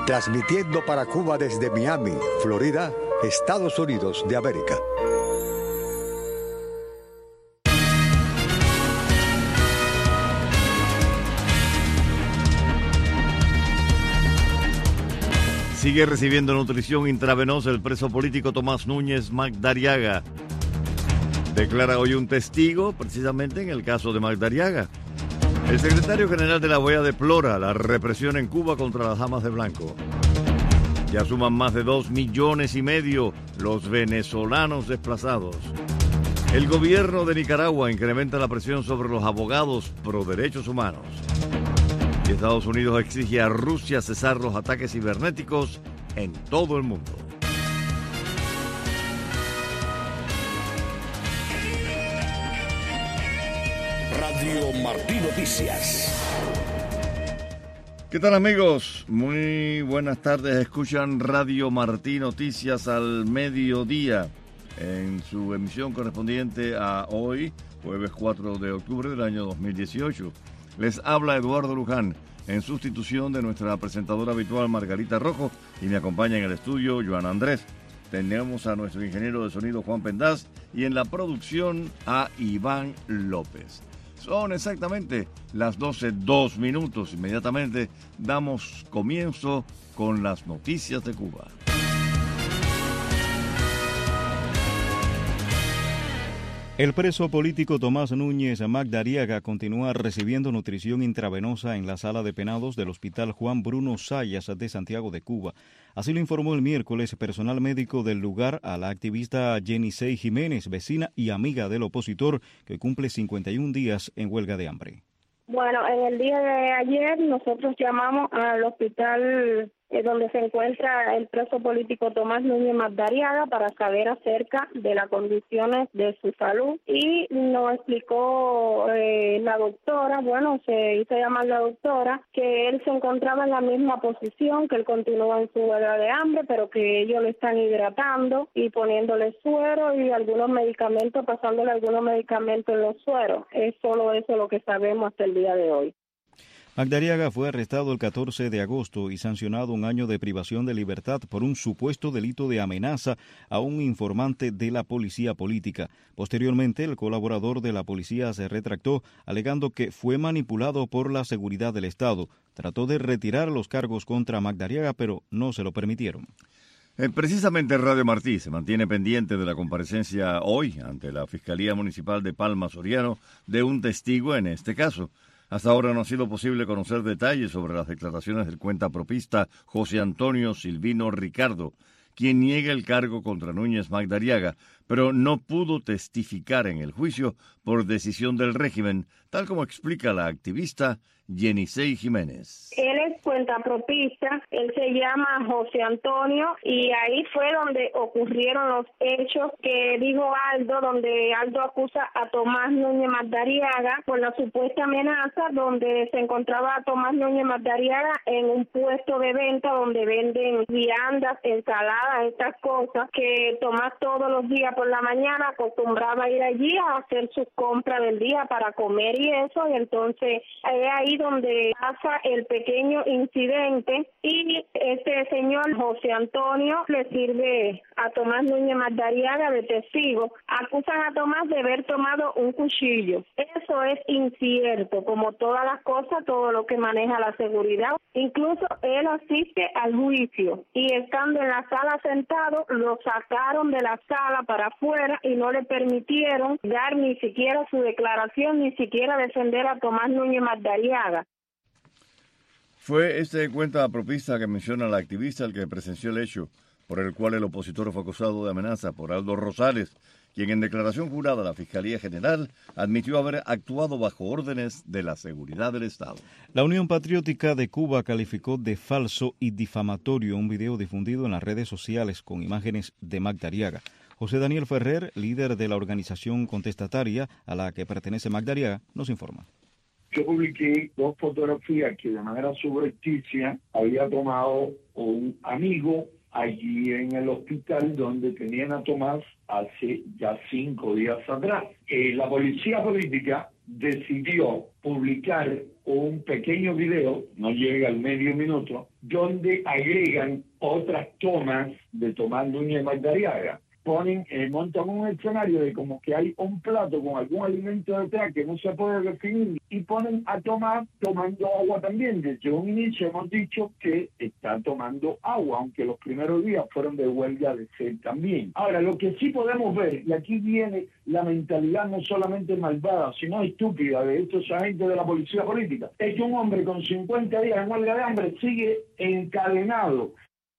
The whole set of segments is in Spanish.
transmitiendo para Cuba desde Miami, Florida, Estados Unidos de América. Sigue recibiendo nutrición intravenosa el preso político Tomás Núñez Magdariaga. Declara hoy un testigo, precisamente en el caso de Magdariaga. El secretario general de la OEA deplora la represión en Cuba contra las damas de blanco. Ya suman más de 2,5 millones los venezolanos desplazados. El gobierno de Nicaragua incrementa la presión sobre los abogados pro derechos humanos. Y Estados Unidos exige a Rusia cesar los ataques cibernéticos en todo el mundo. Radio Martí Noticias. ¿Qué tal, amigos? Muy buenas tardes. Escuchan Radio Martí Noticias al mediodía en su emisión correspondiente a hoy, jueves 4 de octubre del año 2018. Les habla Eduardo Luján en sustitución de nuestra presentadora habitual Margarita Rojo y me acompaña en el estudio Joana Andrés. Tenemos a nuestro ingeniero de sonido Juan Pendaz y en la producción a Iván López. Son exactamente las 12:02. Inmediatamente damos comienzo con las noticias de Cuba. El preso político Tomás Núñez Magdariaga continúa recibiendo nutrición intravenosa en la sala de penados del Hospital Juan Bruno Zayas de Santiago de Cuba. Así lo informó el miércoles personal médico del lugar a la activista Yenisei Jiménez, vecina y amiga del opositor que cumple 51 días en huelga de hambre. Bueno, en el día de ayer nosotros llamamos al hospital donde se encuentra el preso político Tomás Núñez Magdariaga para saber acerca de las condiciones de su salud y nos explicó la doctora, se hizo llamar la doctora, que él se encontraba en la misma posición, que él continúa en su huelga de hambre, pero que ellos le están hidratando y poniéndole suero y algunos medicamentos, pasándole algunos medicamentos en los sueros. Es solo eso lo que sabemos hasta el día de hoy. Magdariaga fue arrestado el 14 de agosto y sancionado 1 año de privación de libertad por un supuesto delito de amenaza a un informante de la policía política. Posteriormente, el colaborador de la policía se retractó, alegando que fue manipulado por la seguridad del Estado. Trató de retirar los cargos contra Magdariaga, pero no se lo permitieron. Precisamente Radio Martí se mantiene pendiente de la comparecencia hoy ante la Fiscalía Municipal de Palma Soriano de un testigo en este caso. Hasta ahora no ha sido posible conocer detalles sobre las declaraciones del cuentapropista José Antonio Silvino Ricardo, quien niega el cargo contra Núñez Magdariaga, pero no pudo testificar en el juicio por decisión del régimen, tal como explica la activista Yenisei Jiménez. Él es cuentapropista, él se llama José Antonio y ahí fue donde ocurrieron los hechos que dijo Aldo, donde Aldo acusa a Tomás Núñez Magdariaga por la supuesta amenaza, donde se encontraba Tomás Núñez Magdariaga en un puesto de venta donde venden viandas, ensaladas, estas cosas que Tomás todos los días por la mañana acostumbraba a ir allí a hacer sus compras del día para comer y eso, y entonces es ahí donde pasa el pequeño incidente y este señor José Antonio le sirve a Tomás Núñez Magdariaga de testigo. Acusan a Tomás de haber tomado un cuchillo. Eso es incierto, como todas las cosas, todo lo que maneja la seguridad. Incluso él asiste al juicio y estando en la sala sentado, lo sacaron de la sala para afuera y no le permitieron dar ni siquiera su declaración, ni siquiera defender a Tomás Núñez Magdariaga. Fue este cuentapropista que menciona la activista el que presenció el hecho por el cual el opositor fue acusado de amenaza por Aldo Rosales, quien en declaración jurada a la Fiscalía General admitió haber actuado bajo órdenes de la seguridad del Estado. La Unión Patriótica de Cuba calificó de falso y difamatorio un video difundido en las redes sociales con imágenes de Magdariaga. José Daniel Ferrer, líder de la organización contestataria a la que pertenece Magdariaga, nos informa. Yo publiqué 2 fotografías que de manera subrepticia había tomado un amigo allí en el hospital donde tenían a Tomás hace ya 5 días atrás. La policía política decidió publicar un pequeño video, no llega al medio minuto, donde agregan otras tomas de Tomás Núñez Madariaga. Montan un escenario de como que hay un plato con algún alimento detrás que no se puede definir y ponen a Tomás tomando agua también. Desde un inicio hemos dicho que está tomando agua, aunque los primeros días fueron de huelga de sed también. Ahora, lo que sí podemos ver, y aquí viene la mentalidad no solamente malvada, sino estúpida de estos agentes de la policía política, es que un hombre con 50 días en huelga de hambre sigue encadenado.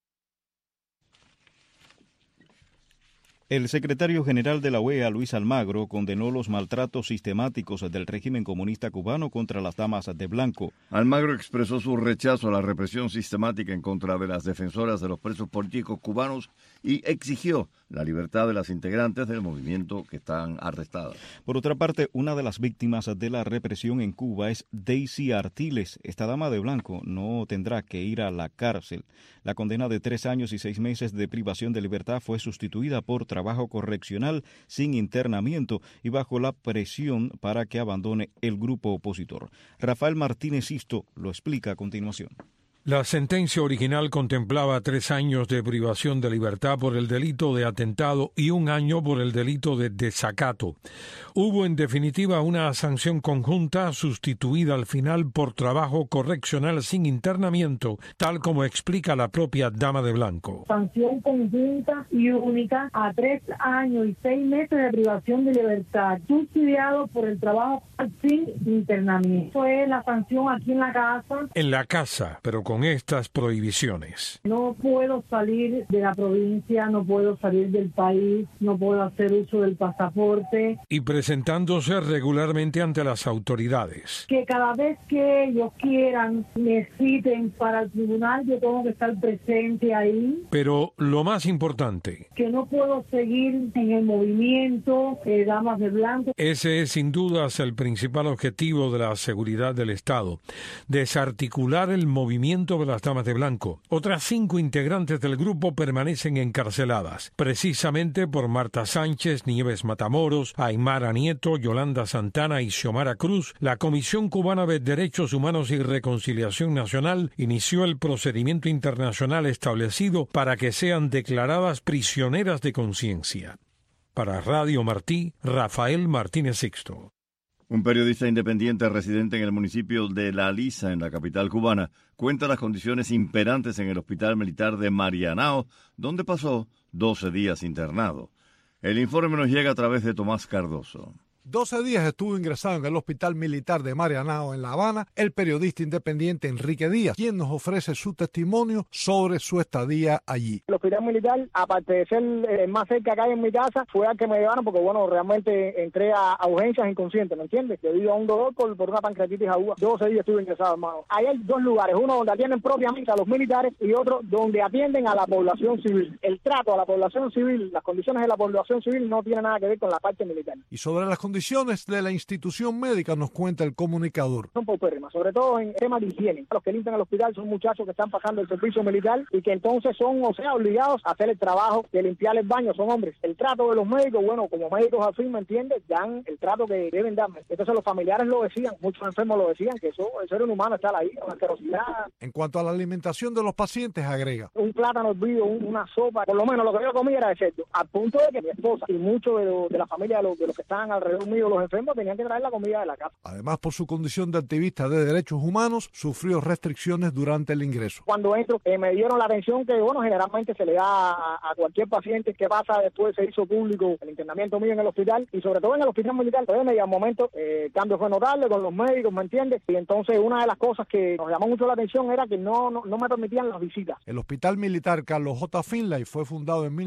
El secretario general de la OEA, Luis Almagro, condenó los maltratos sistemáticos del régimen comunista cubano contra las damas de blanco. Almagro expresó su rechazo a la represión sistemática en contra de las defensoras de los presos políticos cubanos y exigió la libertad de las integrantes del movimiento que están arrestadas. Por otra parte, una de las víctimas de la represión en Cuba es Daisy Artiles. Esta dama de blanco no tendrá que ir a la cárcel. La condena de 3 años y 6 meses de privación de libertad fue sustituida por trabajo correccional sin internamiento y bajo la presión para que abandone el grupo opositor. Rafael Martínez Sisto lo explica a continuación. La sentencia original contemplaba 3 años de privación de libertad por el delito de atentado y 1 año por el delito de desacato. Hubo en definitiva una sanción conjunta sustituida al final por trabajo correccional sin internamiento, tal como explica la propia dama de blanco. Sanción conjunta y única a 3 años y 6 meses de privación de libertad, subsidiado por el trabajo sin internamiento. Fue la sanción aquí en la casa. En la casa, pero con estas prohibiciones. No puedo salir de la provincia, no puedo salir del país, no puedo hacer uso del pasaporte. Y presentándose regularmente ante las autoridades. Que cada vez que ellos quieran, me citen para el tribunal, yo tengo que estar presente ahí. Pero lo más importante, que no puedo seguir en el movimiento Damas de Blanco. Ese es sin dudas el principal objetivo de la seguridad del Estado, desarticular el movimiento de las Damas de Blanco. Otras 5 integrantes del grupo permanecen encarceladas, precisamente por Marta Sánchez, Nieves Matamoros, Aymara Nieto, Yolanda Santana y Xiomara Cruz. La Comisión Cubana de Derechos Humanos y Reconciliación Nacional inició el procedimiento internacional establecido para que sean declaradas prisioneras de conciencia. Para Radio Martí, Rafael Martínez Sixto. Un periodista independiente residente en el municipio de La Lisa, en la capital cubana, cuenta las condiciones imperantes en el Hospital Militar de Marianao, donde pasó 12 días internado. El informe nos llega a través de Tomás Cardoso. 12 días estuvo ingresado en el Hospital Militar de Marianao, en La Habana, el periodista independiente Enrique Díaz, quien nos ofrece su testimonio sobre su estadía allí. El Hospital Militar, aparte de ser más cerca acá en mi casa, fue al que me llevaron porque, bueno, realmente entré a urgencias inconsciente, ¿me entiendes? Debido a un dolor por una pancreatitis aguda. 12 días estuve ingresado, hermano. Hay 2 lugares, uno donde atienden propiamente a los militares y otro donde atienden a la población civil. El trato a la población civil, las condiciones de la población civil no tiene nada que ver con la parte militar. Y sobre las condiciones de la institución médica nos cuenta el comunicador. Son paupérrimas, sobre todo en temas de higiene. Los que limpian el hospital son muchachos que están pasando el servicio militar y que entonces son, obligados a hacer el trabajo de limpiar el baño, son hombres. El trato de los médicos, bueno, como médicos al fin, ¿me entiendes? Dan el trato que deben darme. Entonces los familiares lo decían, muchos enfermos lo decían, que eso, el ser humano está ahí, con asquerosidad. En cuanto a la alimentación de los pacientes, agrega. Un plátano hervido, una sopa, por lo menos lo que yo comía era de cerdo, al punto de que mi esposa y muchos de la familia de los que estaban alrededor mío, los enfermos, tenían que traer la comida de la casa. Además, por su condición de activista de derechos humanos, sufrió restricciones durante el ingreso. Cuando entro, me dieron la atención que, bueno, generalmente se le da a cualquier paciente que pasa después, se hizo público el internamiento mío en el hospital, y sobre todo en el hospital militar. Entonces, al momento, el cambio fue notable con los médicos, ¿me entiendes? Y entonces, una de las cosas que nos llamó mucho la atención era que no me permitían las visitas. El Hospital Militar Carlos J. Finlay fue fundado en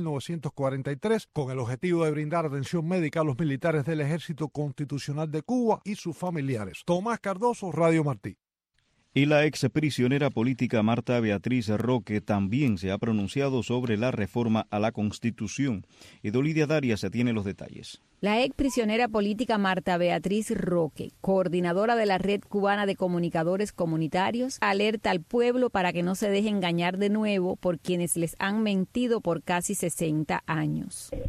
1943 con el objetivo de brindar atención médica a los militares del Ejército Constitucional de Cuba y sus familiares. Tomás Cardoso, Radio Martí. Y la ex prisionera política Marta Beatriz Roque también se ha pronunciado sobre la reforma a la Constitución. Edolidia Darias tiene los detalles. La ex prisionera política Marta Beatriz Roque, coordinadora de la Red Cubana de Comunicadores Comunitarios, alerta al pueblo para que no se deje engañar de nuevo por quienes les han mentido por casi 60 años.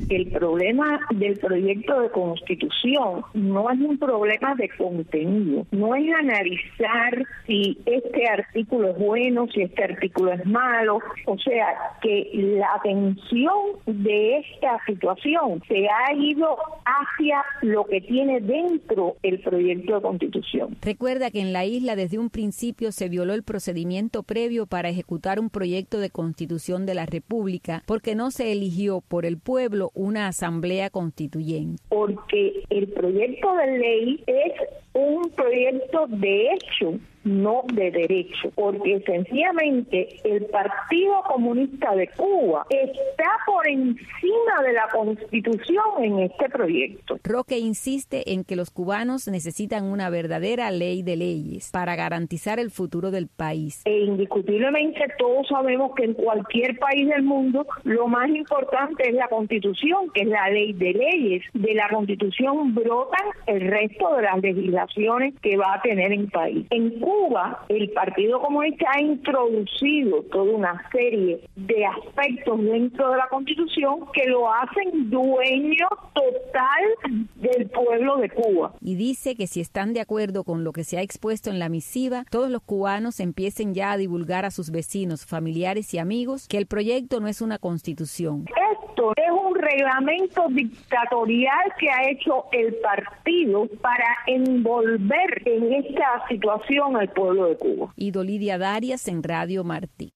el problema del proyecto de constitución no es un problema de contenido, no es analizar si este artículo es bueno, si este artículo es malo, o sea, que la atención de esta situación se ha ido hacia lo que tiene dentro el proyecto de constitución. Recuerda que en la isla desde un principio se violó el procedimiento previo para ejecutar un proyecto de constitución de la República porque no se eligió por el pueblo una asamblea constituyente. Porque el proyecto de ley es un proyecto de hecho, no de derecho, porque sencillamente el Partido Comunista de Cuba está por encima de la Constitución en este proyecto. Roque insiste en que los cubanos necesitan una verdadera ley de leyes para garantizar el futuro del país. E indiscutiblemente todos sabemos que en cualquier país del mundo lo más importante es la Constitución, que es la ley de leyes. De la Constitución brotan el resto de las legislaciones que va a tener el país. En Cuba, el Partido Comunista ha introducido toda una serie de aspectos dentro de la Constitución que lo hacen dueño total del pueblo de Cuba. Y dice que si están de acuerdo con lo que se ha expuesto en la misiva, todos los cubanos empiecen ya a divulgar a sus vecinos, familiares y amigos que el proyecto no es una constitución. Esto es un reglamento dictatorial que ha hecho el partido para envolver en esta situación al pueblo de Cuba. Y Lidia Darias en Radio Martí.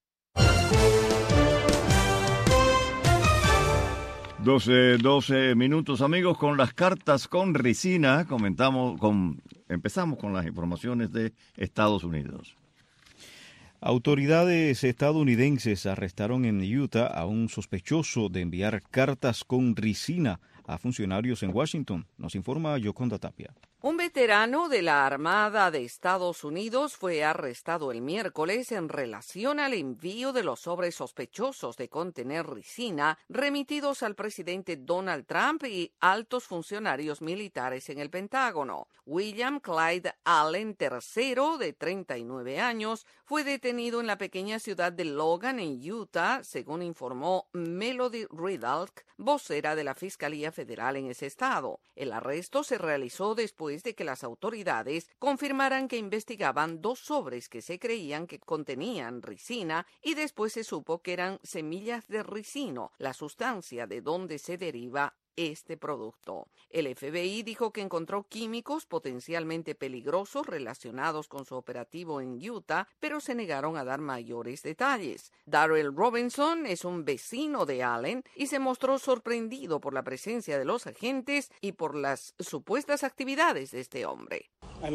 12 minutos, amigos, con las cartas con Ricina. Empezamos con las informaciones de Estados Unidos. Autoridades estadounidenses arrestaron en Utah a un sospechoso de enviar cartas con ricina a funcionarios en Washington. Nos informa Yoconda Tapia. Un veterano de la Armada de Estados Unidos fue arrestado el miércoles en relación al envío de los sobres sospechosos de contener ricina remitidos al presidente Donald Trump y altos funcionarios militares en el Pentágono. William Clyde Allen III, de 39 años, fue detenido en la pequeña ciudad de Logan, en Utah, según informó Melody Ridalk, vocera de la Fiscalía Federal en ese estado. El arresto se realizó después de que las autoridades confirmaran que investigaban 2 sobres que se creían que contenían ricina y después se supo que eran semillas de ricino, la sustancia de donde se deriva este producto. El FBI dijo que encontró químicos potencialmente peligrosos relacionados con su operativo en Utah, pero se negaron a dar mayores detalles. Darrell Robinson es un vecino de Allen y se mostró sorprendido por la presencia de los agentes y por las supuestas actividades de este hombre.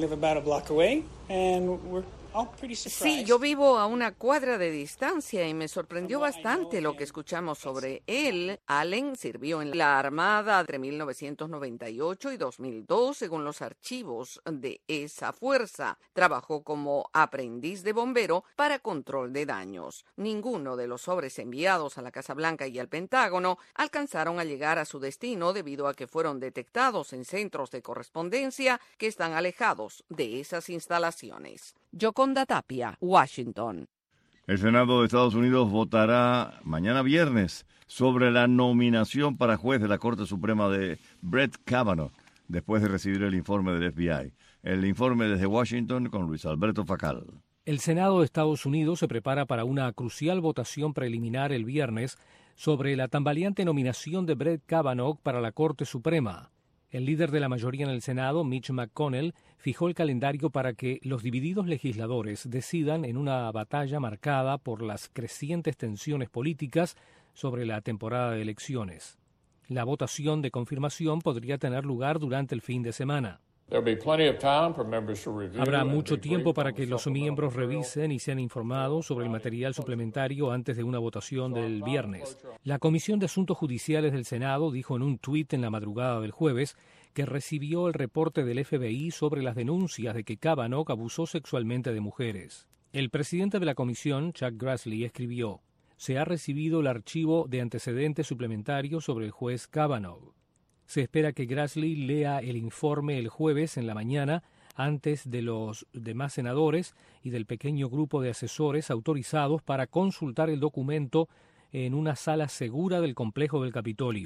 Sí, yo vivo a una cuadra de distancia y me sorprendió bastante lo que escuchamos sobre él. Allen sirvió en la Armada entre 1998 y 2002, según los archivos de esa fuerza. Trabajó como aprendiz de bombero para control de daños. Ninguno de los sobres enviados a la Casa Blanca y al Pentágono alcanzaron a llegar a su destino debido a que fueron detectados en centros de correspondencia que están alejados de esas instalaciones. Yoconda Tapia, Washington. El Senado de Estados Unidos votará mañana viernes sobre la nominación para juez de la Corte Suprema de Brett Kavanaugh, después de recibir el informe del FBI. El informe desde Washington con Luis Alberto Facal. El Senado de Estados Unidos se prepara para una crucial votación preliminar el viernes sobre la tambaleante nominación de Brett Kavanaugh para la Corte Suprema. El líder de la mayoría en el Senado, Mitch McConnell, fijó el calendario para que los divididos legisladores decidan en una batalla marcada por las crecientes tensiones políticas sobre la temporada de elecciones. La votación de confirmación podría tener lugar durante el fin de semana. Habrá mucho tiempo para que los miembros revisen y sean informados sobre el material suplementario antes de una votación del viernes. La Comisión de Asuntos Judiciales del Senado dijo en un tuit en la madrugada del jueves que recibió el reporte del FBI sobre las denuncias de que Kavanaugh abusó sexualmente de mujeres. El presidente de la comisión, Chuck Grassley, escribió: «Se ha recibido el archivo de antecedentes suplementarios sobre el juez Kavanaugh». Se espera que Grassley lea el informe el jueves en la mañana antes de los demás senadores y del pequeño grupo de asesores autorizados para consultar el documento en una sala segura del complejo del Capitolio.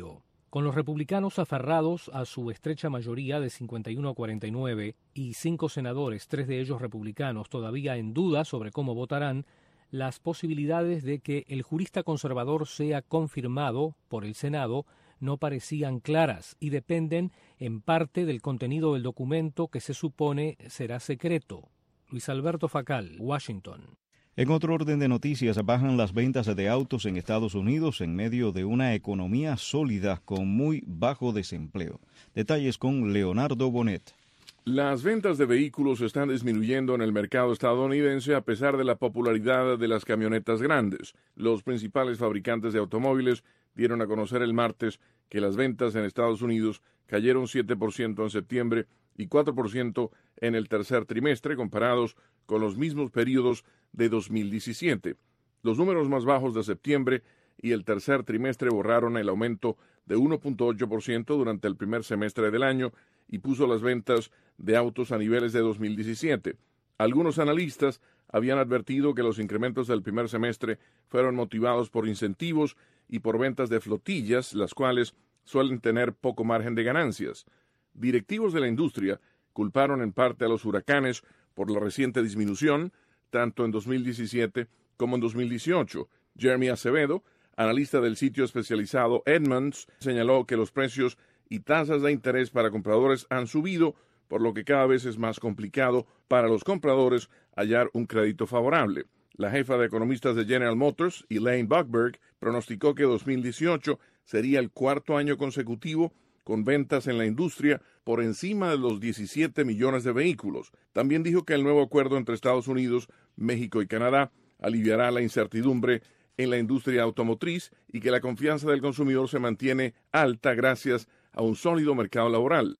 Con los republicanos aferrados a su estrecha mayoría de 51 a 49 y 5 senadores, 3 de ellos republicanos, todavía en duda sobre cómo votarán, las posibilidades de que el jurista conservador sea confirmado por el Senado no parecían claras y dependen en parte del contenido del documento que se supone será secreto. Luis Alberto Facal, Washington. En otro orden de noticias, bajan las ventas de autos en Estados Unidos en medio de una economía sólida con muy bajo desempleo. Detalles con Leonardo Bonet. Las ventas de vehículos están disminuyendo en el mercado estadounidense a pesar de la popularidad de las camionetas grandes. Los principales fabricantes de automóviles dieron a conocer el martes que las ventas en Estados Unidos cayeron 7% en septiembre y 4% en el tercer trimestre comparados con los mismos periodos de 2017. Los números más bajos de septiembre y el tercer trimestre borraron el aumento de 1.8% durante el primer semestre del año y puso las ventas de autos a niveles de 2017. Algunos analistas habían advertido que los incrementos del primer semestre fueron motivados por incentivos y por ventas de flotillas, las cuales suelen tener poco margen de ganancias. Directivos de la industria culparon en parte a los huracanes por la reciente disminución, tanto en 2017 como en 2018. Jeremy Acevedo, analista del sitio especializado Edmunds, señaló que los precios y tasas de interés para compradores han subido, por lo que cada vez es más complicado para los compradores hallar un crédito favorable. La jefa de economistas de General Motors, Elaine Buchberg, pronosticó que 2018 sería el cuarto año consecutivo con ventas en la industria por encima de los 17 millones de vehículos. También dijo que el nuevo acuerdo entre Estados Unidos, México y Canadá aliviará la incertidumbre en la industria automotriz y que la confianza del consumidor se mantiene alta gracias a un sólido mercado laboral.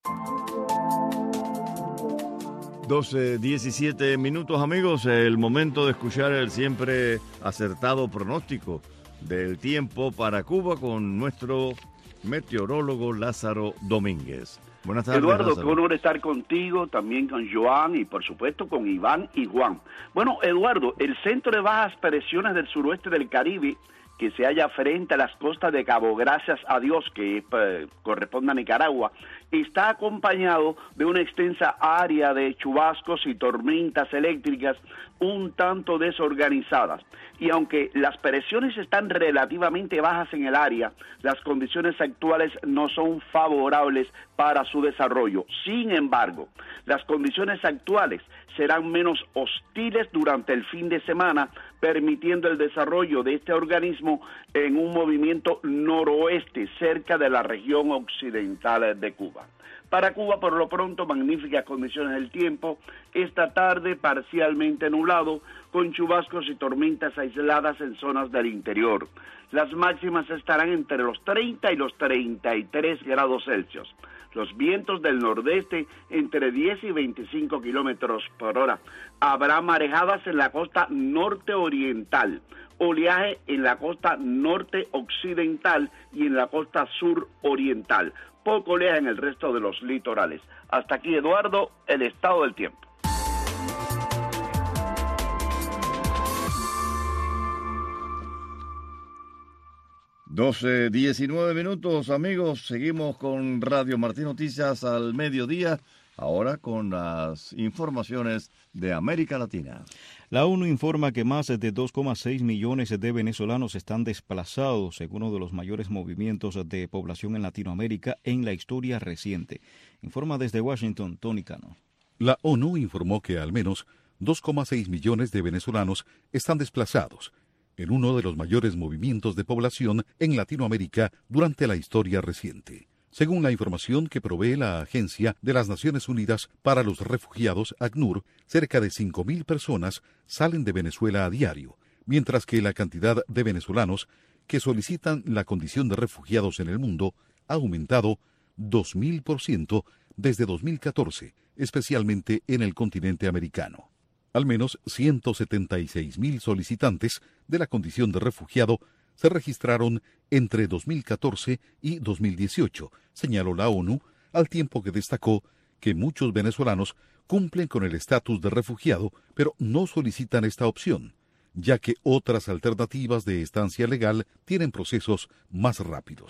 12:17 minutos, amigos. El momento de escuchar el siempre acertado pronóstico del tiempo para Cuba con nuestro meteorólogo Lázaro Domínguez. Buenas tardes, Eduardo, Lázaro. qué honor estar contigo, también con Joan y por supuesto con Iván y Juan. Bueno, Eduardo, el centro de bajas presiones del suroeste del Caribe, que se halla frente a las costas de Cabo Gracias a Dios, que corresponde a Nicaragua, está acompañado de una extensa área de chubascos y tormentas eléctricas un tanto desorganizadas. Y aunque las presiones están relativamente bajas en el área, las condiciones actuales no son favorables para su desarrollo. Sin embargo, las condiciones actuales serán menos hostiles durante el fin de semana, permitiendo el desarrollo de este organismo en un movimiento noroeste cerca de la región occidental de Cuba. Para Cuba, por lo pronto, magníficas condiciones del tiempo. Esta tarde, parcialmente nublado, con chubascos y tormentas aisladas en zonas del interior. Las máximas estarán entre los 30 y los 33 grados Celsius. Los vientos del nordeste entre 10 y 25 kilómetros por hora. Habrá marejadas en la costa norte oriental, oleaje en la costa norte occidental y en la costa sur oriental. Poco oleaje en el resto de los litorales. Hasta aquí, Eduardo, el estado del tiempo. $12:19, amigos. Seguimos con Radio Martín Noticias al mediodía, ahora con las informaciones de América Latina. La ONU informa que más de 2,6 millones de venezolanos están desplazados en uno de los mayores movimientos de población en Latinoamérica en la historia reciente. Informa desde Washington, Tony Cano. La ONU informó que al menos 2,6 millones de venezolanos están desplazados en uno de los mayores movimientos de población en Latinoamérica durante la historia reciente. Según la información que provee la Agencia de las Naciones Unidas para los Refugiados, ACNUR, cerca de 5.000 personas salen de Venezuela a diario, mientras que la cantidad de venezolanos que solicitan la condición de refugiados en el mundo ha aumentado 2.000% desde 2014, especialmente en el continente americano. Al menos 176.000 solicitantes de la condición de refugiado se registraron entre 2014 y 2018, señaló la ONU, al tiempo que destacó que muchos venezolanos cumplen con el estatus de refugiado, pero no solicitan esta opción, ya que otras alternativas de estancia legal tienen procesos más rápidos.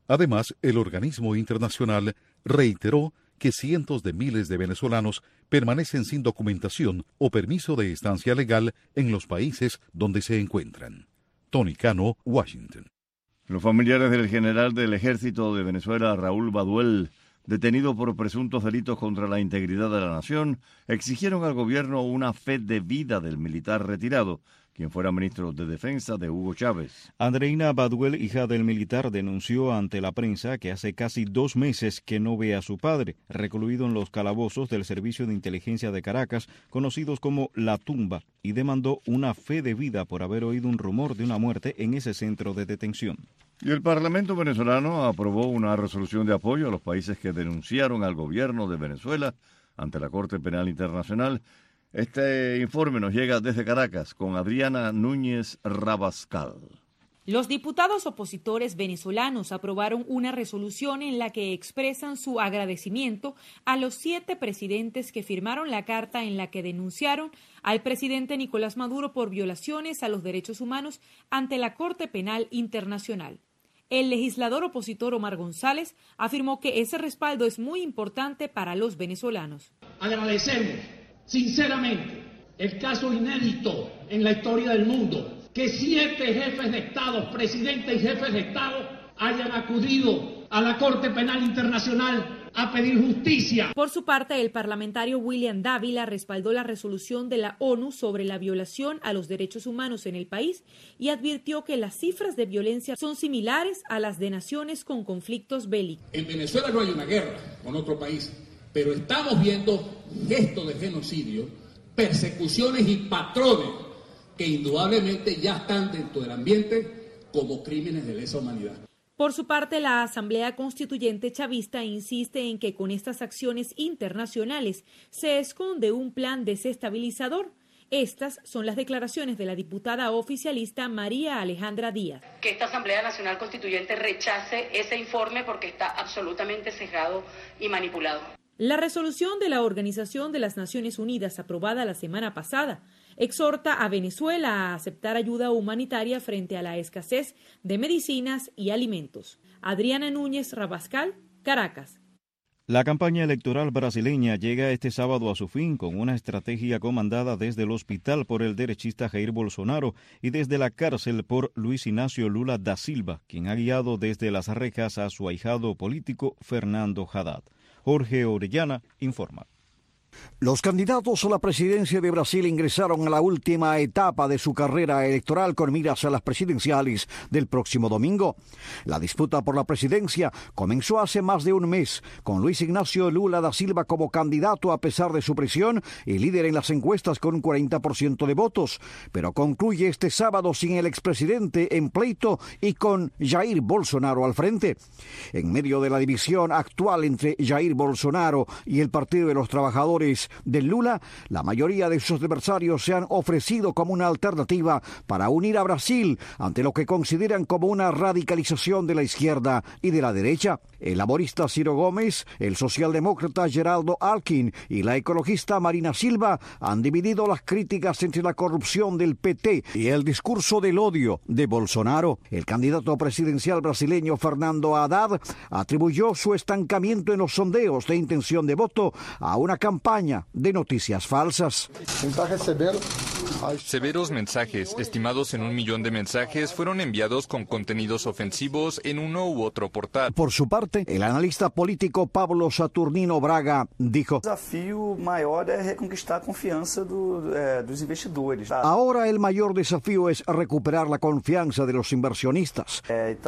Además, el organismo internacional reiteró que cientos de miles de venezolanos permanecen sin documentación o permiso de estancia legal en los países donde se encuentran. Tony Cano, Washington. Los familiares del general del ejército de Venezuela, Raúl Baduel, detenido por presuntos delitos contra la integridad de la nación, exigieron al gobierno una fe de vida del militar retirado, quien fuera ministro de Defensa de Hugo Chávez. Andreina Baduel, hija del militar, denunció ante la prensa que hace casi 2 meses que no ve a su padre, recluido en los calabozos del Servicio de Inteligencia de Caracas, conocidos como La Tumba, y demandó una fe de vida por haber oído un rumor de una muerte en ese centro de detención. Y el Parlamento venezolano aprobó una resolución de apoyo a los países que denunciaron al gobierno de Venezuela ante la Corte Penal Internacional. Este informe nos llega desde Caracas con Adriana Núñez Rabascal. Los diputados opositores venezolanos aprobaron una resolución en la que expresan su agradecimiento a los 7 presidentes que firmaron la carta en la que denunciaron al presidente Nicolás Maduro por violaciones a los derechos humanos ante la Corte Penal Internacional. El legislador opositor Omar González afirmó que ese respaldo es muy importante para los venezolanos. Agradecemos sinceramente el caso inédito en la historia del mundo, que 7 jefes de Estado, presidentes y jefes de Estado, hayan acudido a la Corte Penal Internacional a pedir justicia. Por su parte, el parlamentario William Dávila respaldó la resolución de la ONU sobre la violación a los derechos humanos en el país y advirtió que las cifras de violencia son similares a las de naciones con conflictos bélicos. En Venezuela no hay una guerra con otro país, pero estamos viendo gestos de genocidio, persecuciones y patrones que indudablemente ya están dentro del ambiente como crímenes de lesa humanidad. Por su parte, la Asamblea Constituyente chavista insiste en que con estas acciones internacionales se esconde un plan desestabilizador. Estas son las declaraciones de la diputada oficialista María Alejandra Díaz. Que esta Asamblea Nacional Constituyente rechace ese informe porque está absolutamente sesgado y manipulado. La resolución de la Organización de las Naciones Unidas aprobada la semana pasada exhorta a Venezuela a aceptar ayuda humanitaria frente a la escasez de medicinas y alimentos. Adriana Núñez Rabascal, Caracas. La campaña electoral brasileña llega este sábado a su fin con una estrategia comandada desde el hospital por el derechista Jair Bolsonaro y desde la cárcel por Luis Ignacio Lula da Silva, quien ha guiado desde las rejas a su ahijado político Fernando Haddad. Jorge Orellana informa. Los candidatos a la presidencia de Brasil ingresaron a la última etapa de su carrera electoral con miras a las presidenciales del próximo domingo. La disputa por la presidencia comenzó hace más de un mes, con Luis Ignacio Lula da Silva como candidato a pesar de su prisión y líder en las encuestas con un 40% de votos, pero concluye este sábado sin el expresidente en pleito y con Jair Bolsonaro al frente. En medio de la división actual entre Jair Bolsonaro y el Partido de los Trabajadores de Lula, la mayoría de sus adversarios se han ofrecido como una alternativa para unir a Brasil ante lo que consideran como una radicalización de la izquierda y de la derecha. El laborista Ciro Gómez, el socialdemócrata Geraldo Alckmin y la ecologista Marina Silva han dividido las críticas entre la corrupción del PT y el discurso del odio de Bolsonaro. El candidato presidencial brasileño Fernando Haddad atribuyó su estancamiento en los sondeos de intención de voto a una campaña de noticias falsas. Severos mensajes, estimados en 1 millón de mensajes, fueron enviados con contenidos ofensivos en uno u otro portal. Por su parte, el analista político Pablo Saturnino Braga dijo: ahora el mayor desafío es recuperar la confianza de los inversionistas.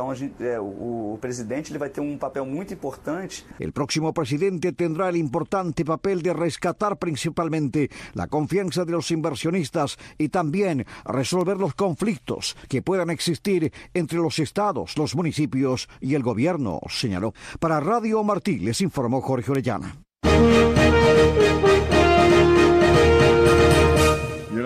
El próximo presidente tendrá el importante papel de rescatar principalmente la confianza de los inversionistas y también resolver los conflictos que puedan existir entre los estados, los municipios y el gobierno, señaló. Para Radio Martí les informó Jorge Orellana. Y el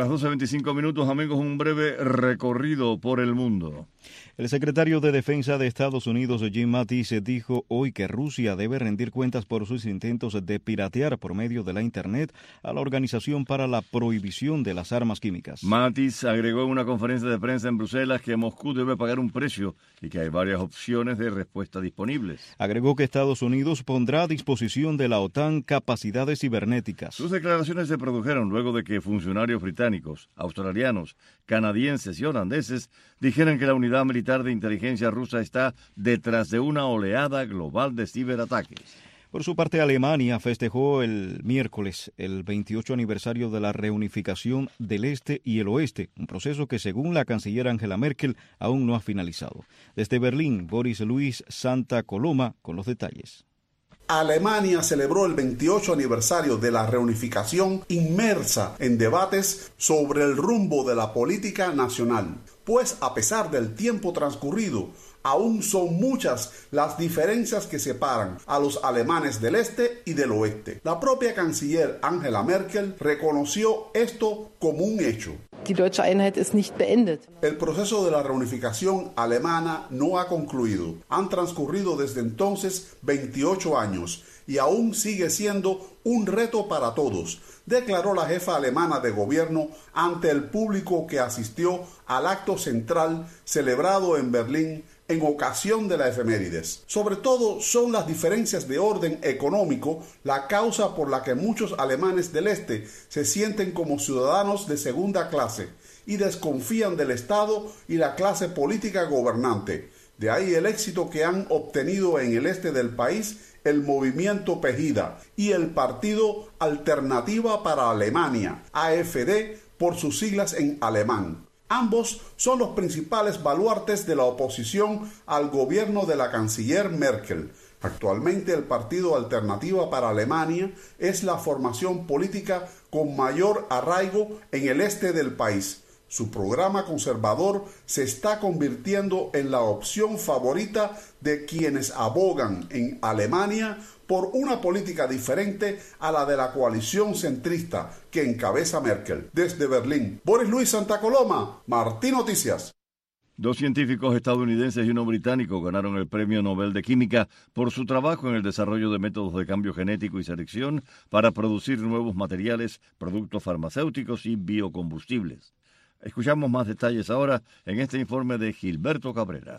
las 12:25 minutos, amigos, un breve recorrido por el mundo. El secretario de Defensa de Estados Unidos, Jim Mattis, dijo hoy que Rusia debe rendir cuentas por sus intentos de piratear por medio de la Internet a la Organización para la Prohibición de las Armas Químicas. Mattis agregó en una conferencia de prensa en Bruselas que Moscú debe pagar un precio y que hay varias opciones de respuesta disponibles. Agregó que Estados Unidos pondrá a disposición de la OTAN capacidades cibernéticas. Sus declaraciones se produjeron luego de que funcionarios británicos, australianos, canadienses y holandeses dijeron que la unidad militar de inteligencia rusa está detrás de una oleada global de ciberataques. Por su parte, Alemania festejó el miércoles el 28 aniversario de la reunificación del Este y el Oeste, un proceso que, según la canciller Angela Merkel, aún no ha finalizado. Desde Berlín, Boris Luis Santa Coloma con los detalles. Alemania celebró el 28 aniversario de la reunificación inmersa en debates sobre el rumbo de la política nacional, pues a pesar del tiempo transcurrido, aún son muchas las diferencias que separan a los alemanes del este y del oeste. La propia canciller Angela Merkel reconoció esto como un hecho. Die deutsche Einheit ist nicht beendet. El proceso de la reunificación alemana no ha concluido. Han transcurrido desde entonces 28 años y aún sigue siendo un reto para todos, declaró la jefa alemana de gobierno ante el público que asistió al acto central celebrado en Berlín en ocasión de la efemérides. Sobre todo son las diferencias de orden económico la causa por la que muchos alemanes del este se sienten como ciudadanos de segunda clase y desconfían del Estado y la clase política gobernante. De ahí el éxito que han obtenido en el este del país el movimiento Pegida y el partido Alternativa para Alemania, AfD por sus siglas en alemán. Ambos son los principales baluartes de la oposición al gobierno de la canciller Merkel. Actualmente el Partido Alternativa para Alemania es la formación política con mayor arraigo en el este del país. Su programa conservador se está convirtiendo en la opción favorita de quienes abogan en Alemania por una política diferente a la de la coalición centrista que encabeza Merkel. Desde Berlín, Boris Luis Santa Coloma, Martín Noticias. 2 científicos estadounidenses y uno británico ganaron el Premio Nobel de Química por su trabajo en el desarrollo de métodos de cambio genético y selección para producir nuevos materiales, productos farmacéuticos y biocombustibles. Escuchamos más detalles ahora en este informe de Gilberto Cabrera.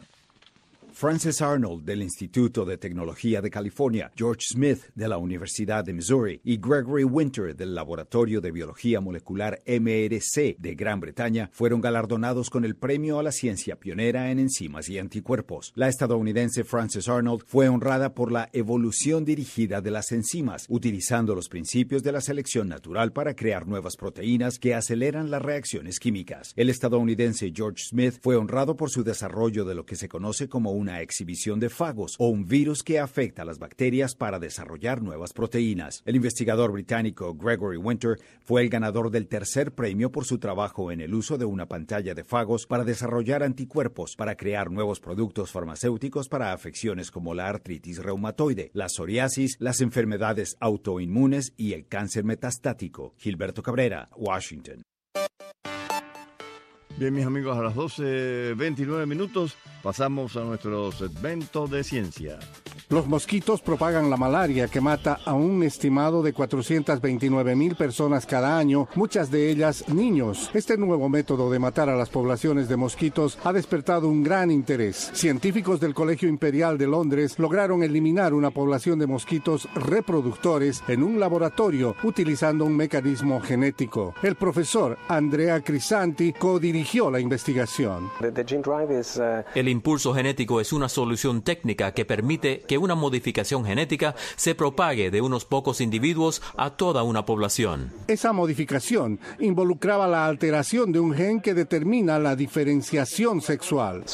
Frances Arnold del Instituto de Tecnología de California, George Smith de la Universidad de Missouri y Gregory Winter del Laboratorio de Biología Molecular MRC de Gran Bretaña fueron galardonados con el Premio a la Ciencia Pionera en Enzimas y Anticuerpos. La estadounidense Frances Arnold fue honrada por la evolución dirigida de las enzimas, utilizando los principios de la selección natural para crear nuevas proteínas que aceleran las reacciones químicas. El estadounidense George Smith fue honrado por su desarrollo de lo que se conoce como una exhibición de fagos o un virus que afecta a las bacterias para desarrollar nuevas proteínas. El investigador británico Gregory Winter fue el ganador del tercer premio por su trabajo en el uso de una pantalla de fagos para desarrollar anticuerpos para crear nuevos productos farmacéuticos para afecciones como la artritis reumatoide, la psoriasis, las enfermedades autoinmunes y el cáncer metastático. Gilberto Cabrera, Washington. Bien, mis amigos, a las 12:29 minutos pasamos a nuestro segmento de ciencia. Los mosquitos propagan la malaria que mata a un estimado de 429,000 personas cada año, muchas de ellas niños. Este nuevo método de matar a las poblaciones de mosquitos ha despertado un gran interés. Científicos del Colegio Imperial de Londres lograron eliminar una población de mosquitos reproductores en un laboratorio utilizando un mecanismo genético. El profesor Andrea Crisanti codirigió la investigación. El impulso genético es una solución técnica que permite que una modificación genética se propague de unos pocos individuos a toda una población. Esa modificación involucraba la alteración de un gen que determina la diferenciación sexual.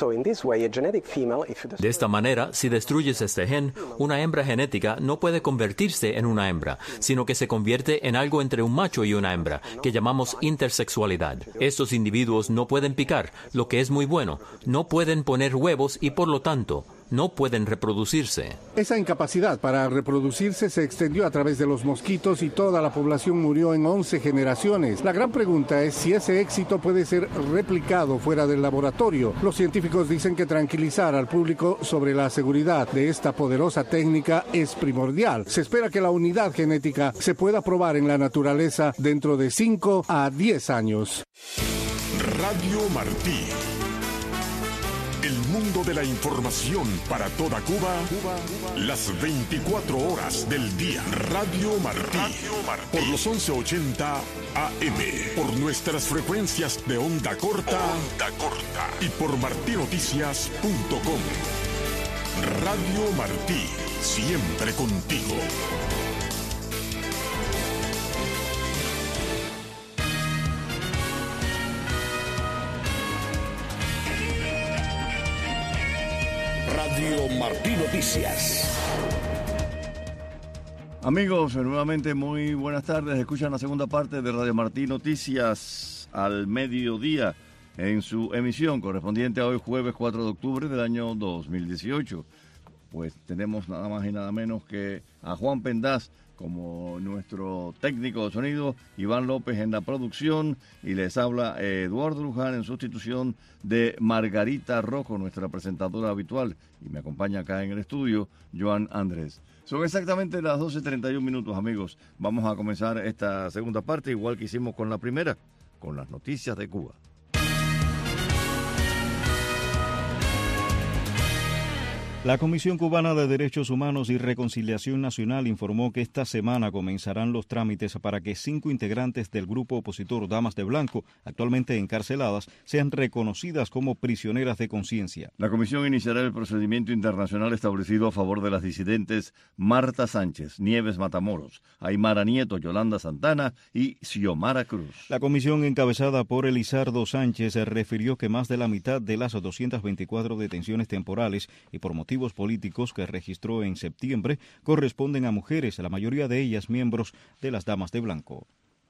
De esta manera, si destruyes este gen, una hembra genética no puede convertirse en una hembra, sino que se convierte en algo entre un macho y una hembra, que llamamos intersexualidad. Estos individuos no pueden picar, lo que es muy bueno, no pueden poner huevos y por lo tanto no pueden reproducirse. Esa incapacidad para reproducirse se extendió a través de los mosquitos y toda la población murió en 11 generaciones. La gran pregunta es si ese éxito puede ser replicado fuera del laboratorio. Los científicos dicen que tranquilizar al público sobre la seguridad de esta poderosa técnica es primordial. Se espera que la unidad genética se pueda probar en la naturaleza dentro de 5 a 10 años. Radio Martí. El mundo de la información para toda Cuba, las 24 horas del día. Radio Martí, por los 1180 AM, por nuestras frecuencias de onda corta y por martinoticias.com. Radio Martí, siempre contigo. Radio Martí Noticias. Amigos, nuevamente muy buenas tardes. Escuchan la segunda parte de Radio Martí Noticias al mediodía en su emisión correspondiente a hoy jueves 4 de octubre del año 2018. Pues tenemos nada más y nada menos que a Juan Pendaz como nuestro técnico de sonido, Iván López en la producción, y les habla Eduardo Luján en sustitución de Margarita Rojo, nuestra presentadora habitual, y me acompaña acá en el estudio Joan Andrés. Son exactamente las 12:31 minutos, amigos. Vamos a comenzar esta segunda parte, igual que hicimos con la primera, con las noticias de Cuba. La Comisión Cubana de Derechos Humanos y Reconciliación Nacional informó que esta semana comenzarán los trámites para que 5 integrantes del grupo opositor Damas de Blanco, actualmente encarceladas, sean reconocidas como prisioneras de conciencia. La comisión iniciará el procedimiento internacional establecido a favor de las disidentes Marta Sánchez, Nieves Matamoros, Aymara Nieto, Yolanda Santana y Xiomara Cruz. La comisión encabezada por Elizardo Sánchez refirió que más de la mitad de las 224 detenciones temporales y por motivos políticos que registró en septiembre corresponden a mujeres, la mayoría de ellas miembros de las Damas de Blanco.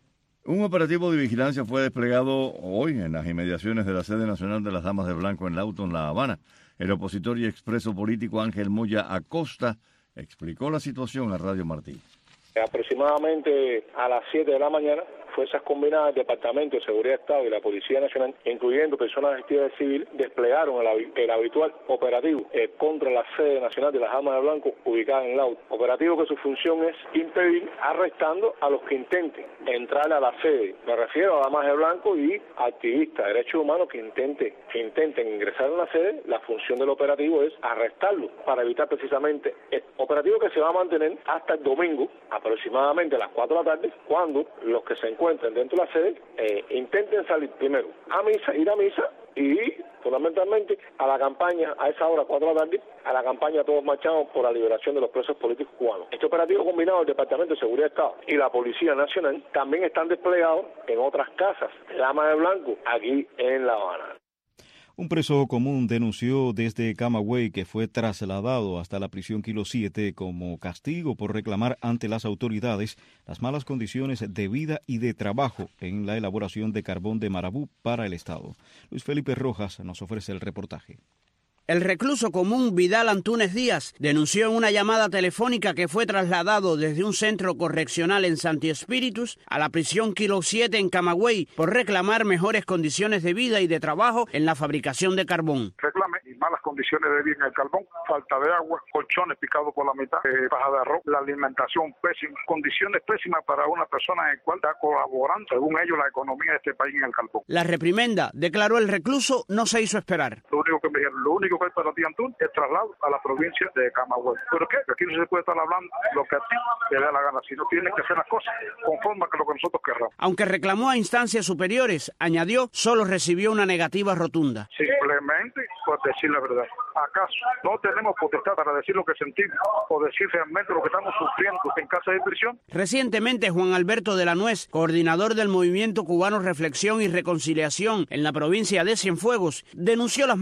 Un operativo de vigilancia fue desplegado hoy en las inmediaciones de la sede nacional de las Damas de Blanco en Lauto, en La Habana. El opositor y expreso político Ángel Moya Acosta explicó la situación a Radio Martí. Aproximadamente a las 7 de la mañana, Fuerzas Combinadas, el Departamento de Seguridad de Estado y la Policía Nacional, incluyendo personas vestidas de civil, desplegaron el habitual operativo contra la sede nacional de las Damas de Blanco, ubicada en Lauto. Operativo que su función es impedir, arrestando a los que intenten entrar a la sede. Me refiero a Damas de Blanco y activistas de derechos humanos que intenten ingresar en la sede. La función del operativo es arrestarlos para evitar precisamente el operativo que se va a mantener hasta el domingo, aproximadamente a las 4 de la tarde, cuando los que se encuentren dentro de la sede intenten salir primero ir a misa y fundamentalmente a la campaña, a esa hora 4 de la tarde, a la campaña Todos Marchamos por la liberación de los presos políticos cubanos. Este operativo combinado del Departamento de Seguridad de Estado y la Policía Nacional también están desplegados en otras casas de Damas de Blanco aquí en La Habana. Un preso común denunció desde Camagüey que fue trasladado hasta la prisión Kilo 7 como castigo por reclamar ante las autoridades las malas condiciones de vida y de trabajo en la elaboración de carbón de Marabú para el Estado. Luis Felipe Rojas nos ofrece el reportaje. El recluso común Vidal Antúnez Díaz denunció en una llamada telefónica que fue trasladado desde un centro correccional en Santi Espíritus a la prisión Kilo 7 en Camagüey por reclamar mejores condiciones de vida y de trabajo en la fabricación de carbón. Reclame malas condiciones de vida en el carbón, falta de agua, colchones picados por la mitad, paja de arroz, la alimentación pésima, condiciones pésimas para una persona en la cual está colaborando, según ellos, la economía de este país en el carbón. La reprimenda, declaró el recluso, no se hizo esperar. Lo único que hay para ti, Antún, es traslado a la provincia de Camagüey. ¿Por qué? Aquí no se puede estar hablando lo que a ti te da la gana, sino tienes que hacer las cosas conforme a lo que nosotros querramos. Aunque reclamó a instancias superiores, añadió, solo recibió una negativa rotunda. Simplemente por decir la verdad. ¿Acaso no tenemos potestad para decir lo que sentimos o decir realmente lo que estamos sufriendo en casa de prisión? Recientemente, Juan Alberto de la Nuez, coordinador del Movimiento Cubano Reflexión y Reconciliación en la provincia de Cienfuegos, denunció las malas condiciones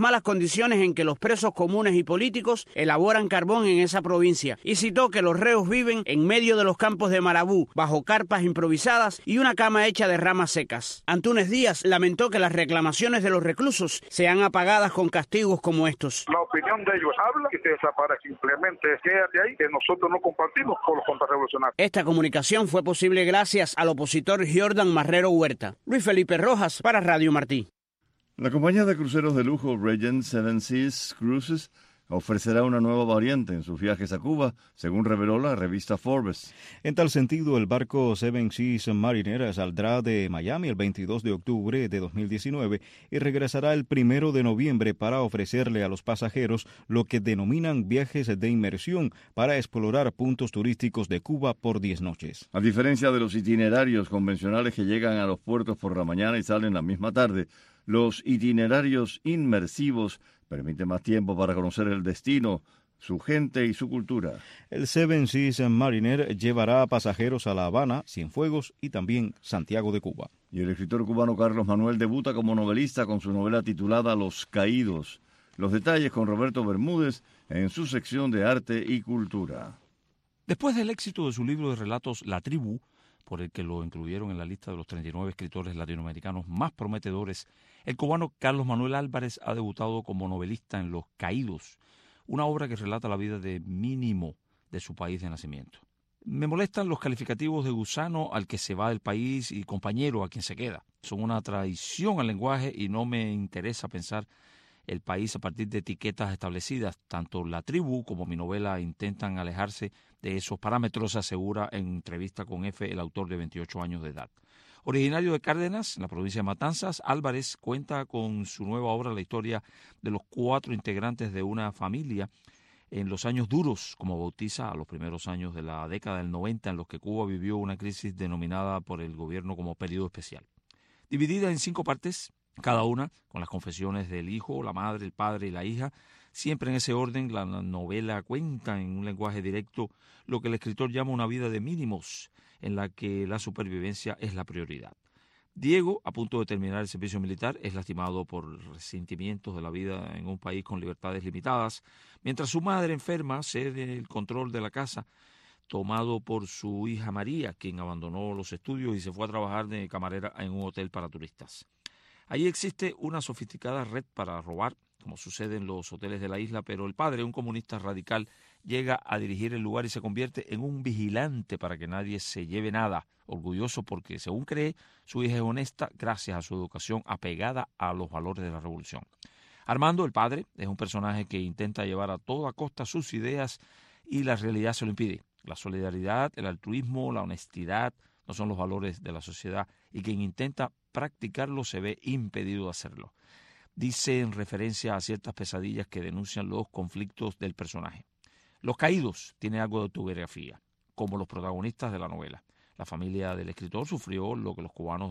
condiciones en que los presos comunes y políticos elaboran carbón en esa provincia y citó que los reos viven en medio de los campos de Marabú, bajo carpas improvisadas y una cama hecha de ramas secas. Antúnez Díaz lamentó que las reclamaciones de los reclusos sean apagadas con castigos como estos. La opinión de ellos habla y se desaparece. Simplemente quédate ahí, que nosotros no compartimos con los contrarrevolucionarios. Esta comunicación fue posible gracias al opositor Jordan Marrero Huerta. Luis Felipe Rojas para Radio Martí. La compañía de cruceros de lujo Regent Seven Seas Cruises ofrecerá una nueva variante en sus viajes a Cuba, según reveló la revista Forbes. En tal sentido, el barco Seven Seas Mariner saldrá de Miami el 22 de octubre de 2019 y regresará el 1 de noviembre para ofrecerle a los pasajeros lo que denominan viajes de inmersión para explorar puntos turísticos de Cuba por 10 noches. A diferencia de los itinerarios convencionales que llegan a los puertos por la mañana y salen la misma tarde, los itinerarios inmersivos permiten más tiempo para conocer el destino, su gente y su cultura. El Seven Seas Mariner llevará a pasajeros a La Habana, Cienfuegos y también Santiago de Cuba. Y el escritor cubano Carlos Manuel debuta como novelista con su novela titulada Los Caídos. Los detalles con Roberto Bermúdez en su sección de arte y cultura. Después del éxito de su libro de relatos La Tribu, por el que lo incluyeron en la lista de los 39 escritores latinoamericanos más prometedores, el cubano Carlos Manuel Álvarez ha debutado como novelista en Los Caídos, una obra que relata la vida de Mínimo de su país de nacimiento. Me molestan los calificativos de gusano al que se va del país y compañero a quien se queda. Son una traición al lenguaje y no me interesa pensar el país a partir de etiquetas establecidas. Tanto La Tribu como mi novela intentan alejarse de esos parámetros, asegura en entrevista con F el autor de 28 años de edad. Originario de Cárdenas, en la provincia de Matanzas, Álvarez cuenta con su nueva obra la historia de los 4 integrantes de una familia en los años duros, como bautiza a los primeros años de la década del 90, en los que Cuba vivió una crisis denominada por el gobierno como periodo especial. Dividida en 5 partes, cada una con las confesiones del hijo, la madre, el padre y la hija. Siempre en ese orden, la novela cuenta en un lenguaje directo lo que el escritor llama una vida de mínimos, en la que la supervivencia es la prioridad. Diego, a punto de terminar el servicio militar, es lastimado por resentimientos de la vida en un país con libertades limitadas, mientras su madre enferma cede el control de la casa, tomado por su hija María, quien abandonó los estudios y se fue a trabajar de camarera en un hotel para turistas. Allí existe una sofisticada red para robar, como sucede en los hoteles de la isla, pero el padre, un comunista radical, llega a dirigir el lugar y se convierte en un vigilante para que nadie se lleve nada, orgulloso porque, según cree, su hija es honesta gracias a su educación apegada a los valores de la revolución. Armando, el padre, es un personaje que intenta llevar a toda costa sus ideas y la realidad se lo impide. La solidaridad, el altruismo, la honestidad no son los valores de la sociedad y quien intenta practicarlo se ve impedido de hacerlo. Dice en referencia a ciertas pesadillas que denuncian los conflictos del personaje. Los Caídos tiene algo de autobiografía, como los protagonistas de la novela. La familia del escritor sufrió lo que los cubanos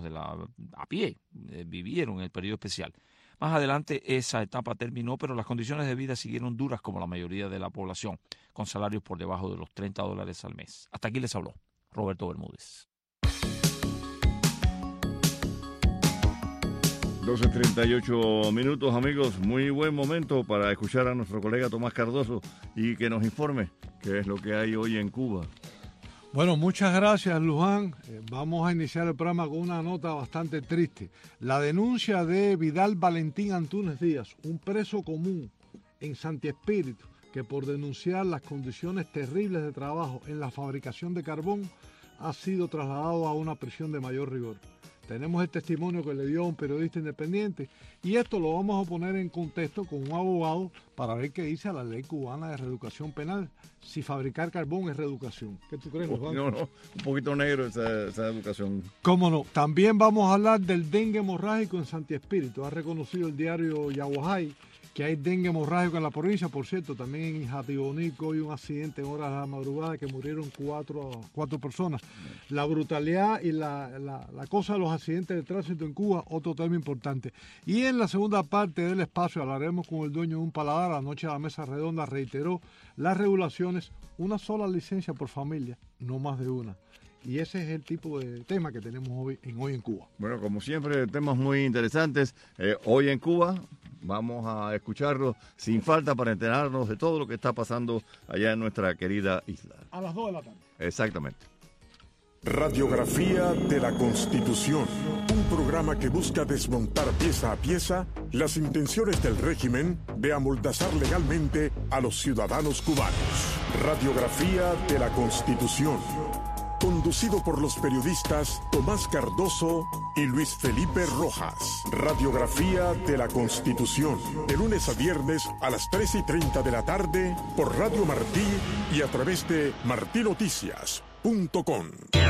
a pie vivieron en el periodo especial. Más adelante esa etapa terminó, pero las condiciones de vida siguieron duras como la mayoría de la población, con salarios por debajo de los $30 al mes. Hasta aquí les habló Roberto Bermúdez. 12:38 minutos, amigos. Muy buen momento para escuchar a nuestro colega Tomás Cardoso y que nos informe qué es lo que hay hoy en Cuba. Bueno, muchas gracias, Luján. Vamos a iniciar el programa con una nota bastante triste. La denuncia de Vidal Valentín Antúnez Díaz, un preso común en Santi Espíritu, que por denunciar las condiciones terribles de trabajo en la fabricación de carbón ha sido trasladado a una prisión de mayor rigor. Tenemos el testimonio que le dio a un periodista independiente y esto lo vamos a poner en contexto con un abogado para ver qué dice la ley cubana de reeducación penal, si fabricar carbón es reeducación. ¿Qué tú crees, Juan? No, un poquito negro esa educación. ¿Cómo no? También vamos a hablar del dengue hemorrágico en Santi Espíritu. Ha reconocido el diario Yaguajay que hay dengue hemorrágico en la provincia. Por cierto, también en Jatibonico hay un accidente en horas de la madrugada que murieron cuatro personas. La brutalidad y la cosa de los accidentes de tránsito en Cuba, otro tema importante. Y en la segunda parte del espacio hablaremos con el dueño de un paladar. Anoche la mesa redonda reiteró las regulaciones, una sola licencia por familia, no más de una. Y ese es el tipo de tema que tenemos hoy en Cuba. Bueno, como siempre, temas muy interesantes. Hoy en Cuba vamos a escucharlos sin falta para enterarnos de todo lo que está pasando allá en nuestra querida isla. A las 2 de la tarde. Exactamente. Radiografía de la Constitución, un programa que busca desmontar pieza a pieza las intenciones del régimen de amordazar legalmente a los ciudadanos cubanos. Radiografía de la Constitución, conducido por los periodistas Tomás Cardoso y Luis Felipe Rojas. Radiografía de la Constitución, de lunes a viernes a las 3:30 de la tarde por Radio Martí y a través de martinoticias.com.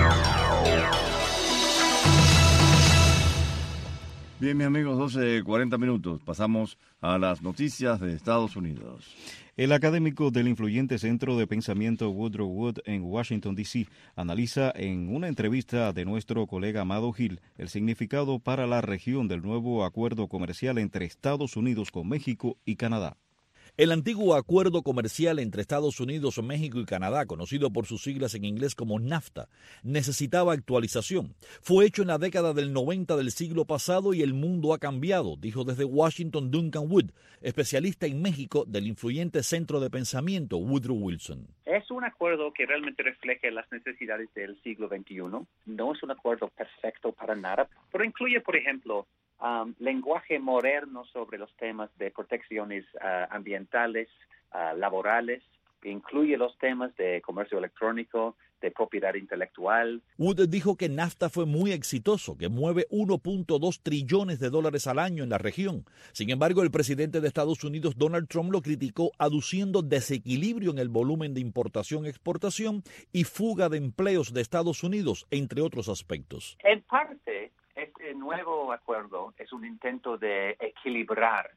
Bien, mis amigos, 12:40 minutos. Pasamos a las noticias de Estados Unidos. El académico del influyente centro de pensamiento Woodrow Wood en Washington, D.C., analiza en una entrevista de nuestro colega Amado Gil el significado para la región del nuevo acuerdo comercial entre Estados Unidos con México y Canadá. El antiguo acuerdo comercial entre Estados Unidos, México y Canadá, conocido por sus siglas en inglés como NAFTA, necesitaba actualización. Fue hecho en la década del 90 del siglo pasado y el mundo ha cambiado, dijo desde Washington Duncan Wood, especialista en México del influyente centro de pensamiento Woodrow Wilson. Es un acuerdo que realmente refleja las necesidades del siglo XXI. No es un acuerdo perfecto para nada, pero incluye, por ejemplo, lenguaje moderno sobre los temas de protecciones ambientales, laborales, incluye los temas de comercio electrónico, de propiedad intelectual. Wood dijo que NAFTA fue muy exitoso, que mueve $1.2 trillones al año en la región. Sin embargo, el presidente de Estados Unidos, Donald Trump, lo criticó aduciendo desequilibrio en el volumen de importación-exportación y fuga de empleos de Estados Unidos, entre otros aspectos. En parte, este nuevo acuerdo es un intento de equilibrar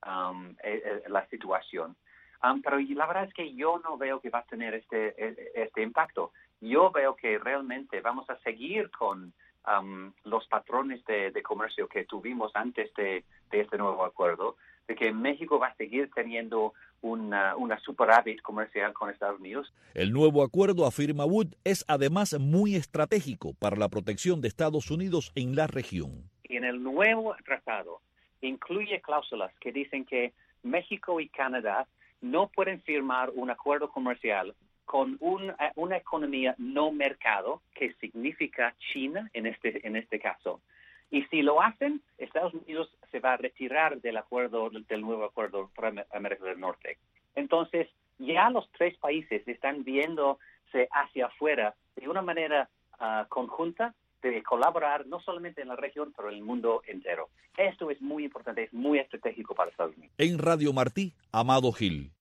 la situación. Pero la verdad es que yo no veo que va a tener este impacto. Yo veo que realmente vamos a seguir con los patrones de comercio que tuvimos antes de este nuevo acuerdo, de que México va a seguir teniendo una superávit comercial con Estados Unidos. El nuevo acuerdo, afirma Wood, es además muy estratégico para la protección de Estados Unidos en la región. Y en el nuevo tratado incluye cláusulas que dicen que México y Canadá no pueden firmar un acuerdo comercial con una economía no mercado, que significa China en este caso. Y si lo hacen, Estados Unidos se va a retirar del nuevo acuerdo para América del Norte. Entonces, ya los tres países están viéndose hacia afuera de una manera conjunta de colaborar no solamente en la región, pero en el mundo entero. Esto es muy importante, es muy estratégico para Estados Unidos. En Radio Martí, Amado Gil.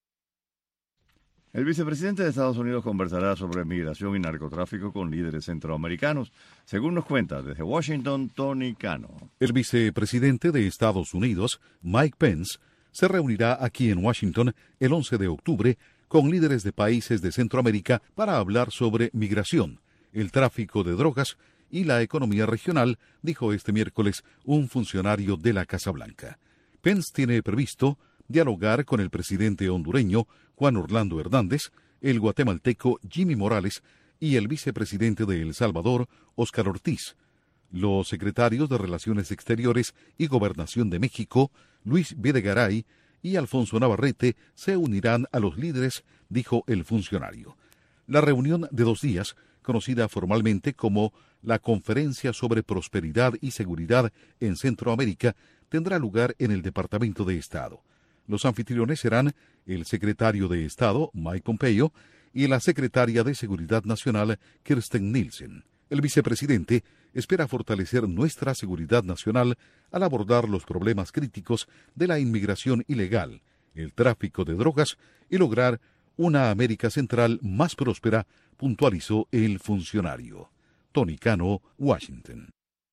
El vicepresidente de Estados Unidos conversará sobre migración y narcotráfico con líderes centroamericanos, según nos cuenta desde Washington, Tony Cano. El vicepresidente de Estados Unidos, Mike Pence, se reunirá aquí en Washington el 11 de octubre con líderes de países de Centroamérica para hablar sobre migración, el tráfico de drogas y la economía regional, dijo este miércoles un funcionario de la Casa Blanca. Pence tiene previsto dialogar con el presidente hondureño Juan Orlando Hernández, el guatemalteco Jimmy Morales y el vicepresidente de El Salvador, Óscar Ortiz. Los secretarios de Relaciones Exteriores y Gobernación de México, Luis Videgaray y Alfonso Navarrete, se unirán a los líderes, dijo el funcionario. La reunión de 2 días, conocida formalmente como la Conferencia sobre Prosperidad y Seguridad en Centroamérica, tendrá lugar en el Departamento de Estado. Los anfitriones serán el secretario de Estado, Mike Pompeo, y la secretaria de Seguridad Nacional, Kirsten Nielsen. El vicepresidente espera fortalecer nuestra seguridad nacional al abordar los problemas críticos de la inmigración ilegal, el tráfico de drogas y lograr una América Central más próspera, puntualizó el funcionario. Tony Cano, Washington.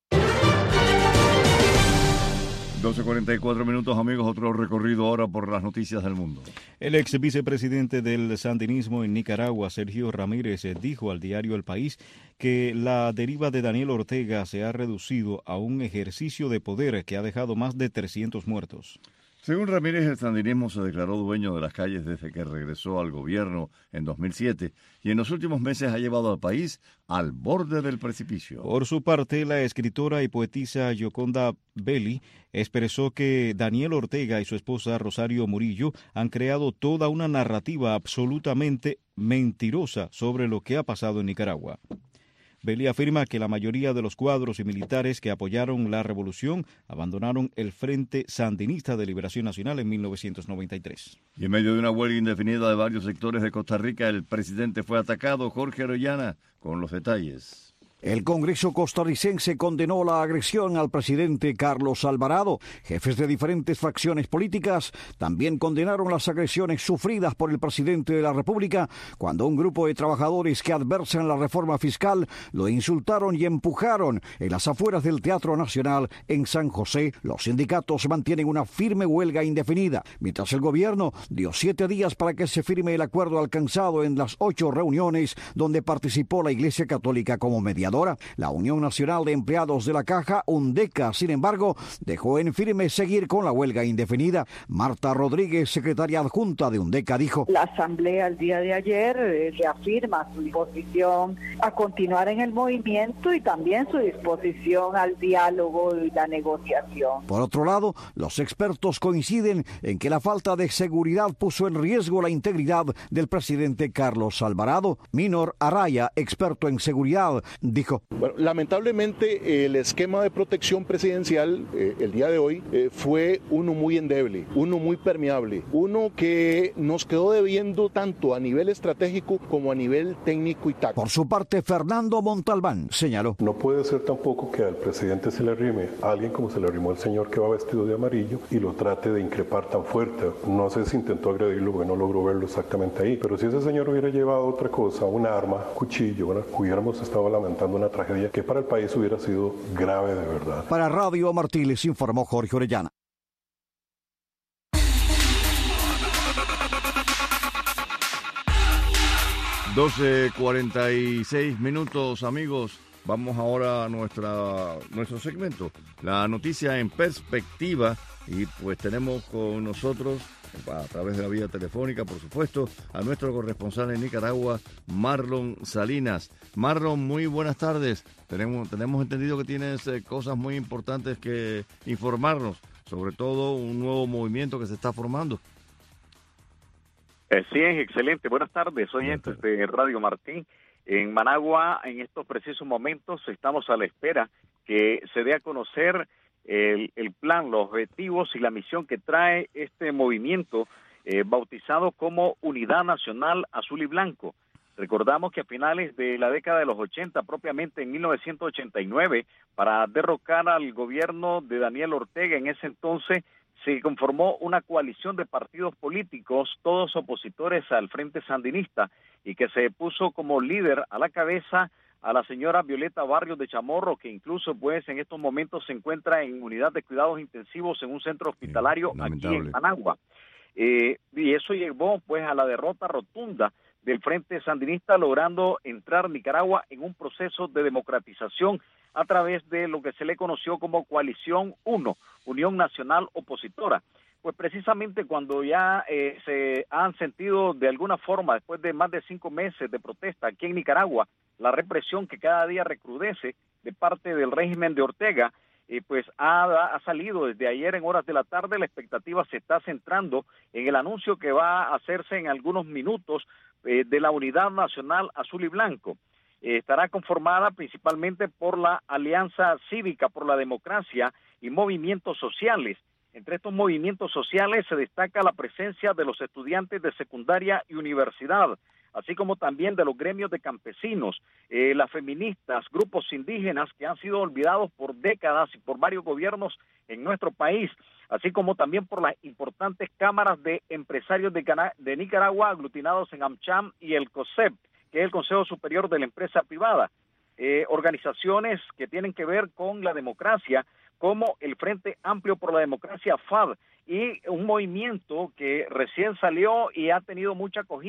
12:44 minutos, amigos, otro recorrido ahora por las noticias del mundo. El ex vicepresidente del sandinismo en Nicaragua, Sergio Ramírez, dijo al diario El País que la deriva de Daniel Ortega se ha reducido a un ejercicio de poder que ha dejado más de 300 muertos. Según Ramírez, el sandinismo se declaró dueño de las calles desde que regresó al gobierno en 2007 y en los últimos meses ha llevado al país al borde del precipicio. Por su parte, la escritora y poetisa Gioconda Belli expresó que Daniel Ortega y su esposa Rosario Murillo han creado toda una narrativa absolutamente mentirosa sobre lo que ha pasado en Nicaragua. Belli afirma que la mayoría de los cuadros y militares que apoyaron la revolución abandonaron el Frente Sandinista de Liberación Nacional en 1993. Y en medio de una huelga indefinida de varios sectores de Costa Rica, el presidente fue atacado. Jorge Orellana con los detalles. El Congreso costarricense condenó la agresión al presidente Carlos Alvarado. Jefes de diferentes facciones políticas también condenaron las agresiones sufridas por el presidente de la República cuando un grupo de trabajadores que adversan la reforma fiscal lo insultaron y empujaron en las afueras del Teatro Nacional en San José. Los sindicatos mantienen una firme huelga indefinida, mientras el gobierno dio 7 días para que se firme el acuerdo alcanzado en las 8 reuniones donde participó la Iglesia Católica como mediadora. La Unión Nacional de Empleados de la Caja, UNDECA, sin embargo, dejó en firme seguir con la huelga indefinida. Marta Rodríguez, secretaria adjunta de UNDECA, dijo: La Asamblea el día de ayer reafirma su disposición a continuar en el movimiento y también su disposición al diálogo y la negociación. Por otro lado, los expertos coinciden en que la falta de seguridad puso en riesgo la integridad del presidente Carlos Alvarado. Minor Araya, experto en seguridad, dijo: Bueno, lamentablemente el esquema de protección presidencial el día de hoy fue uno muy endeble, uno muy permeable, uno que nos quedó debiendo tanto a nivel estratégico como a nivel técnico y táctico. Por su parte, Fernando Montalbán señaló: No puede ser tampoco que al presidente se le arrime a alguien como se le arrimó el señor que va vestido de amarillo y lo trate de increpar tan fuerte. No sé si intentó agredirlo porque no logró verlo exactamente ahí, pero si ese señor hubiera llevado otra cosa, un arma, cuchillo, ¿verdad?, hubiéramos estado lamentando una tragedia que para el país hubiera sido grave de verdad. Para Radio Martí les informó Jorge Orellana. (12:46), amigos. Vamos ahora a nuestro segmento, la noticia en perspectiva, y pues tenemos con nosotros, a través de la vía telefónica, por supuesto, a nuestro corresponsal en Nicaragua, Marlon Salinas. Marlon, muy buenas tardes. Tenemos entendido que tienes cosas muy importantes que informarnos, sobre todo un nuevo movimiento que se está formando. Sí, es excelente. Buenas tardes, oyentes de Radio Martí. En Managua, en estos precisos momentos, estamos a la espera que se dé a conocer el plan, los objetivos y la misión que trae este movimiento bautizado como Unidad Nacional Azul y Blanco. Recordamos que a finales de la década de los 80, propiamente en 1989, para derrocar al gobierno de Daniel Ortega, en ese entonces se conformó una coalición de partidos políticos, todos opositores al Frente Sandinista, y que se puso como líder a la cabeza a la señora Violeta Barrios de Chamorro, que incluso pues en estos momentos se encuentra en unidad de cuidados intensivos en un centro hospitalario aquí en Managua. Y eso llevó pues a la derrota rotunda del Frente Sandinista, logrando entrar Nicaragua en un proceso de democratización a través de lo que se le conoció como Coalición 1, Unión Nacional Opositora. Pues precisamente cuando ya se han sentido de alguna forma, después de más de 5 meses de protesta aquí en Nicaragua, la represión que cada día recrudece de parte del régimen de Ortega, pues ha salido desde ayer en horas de la tarde. La expectativa se está centrando en el anuncio que va a hacerse en algunos minutos de la Unidad Nacional Azul y Blanco. Estará conformada principalmente por la Alianza Cívica por la Democracia y movimientos sociales. Entre estos movimientos sociales se destaca la presencia de los estudiantes de secundaria y universidad, así como también de los gremios de campesinos, las feministas, grupos indígenas que han sido olvidados por décadas y por varios gobiernos en nuestro país, así como también por las importantes cámaras de empresarios de Nicaragua aglutinados en AmCham y el COSEP, que es el Consejo Superior de la Empresa Privada, organizaciones que tienen que ver con la democracia, como el Frente Amplio por la Democracia, FAD, y un movimiento que recién salió y ha tenido mucha acogida,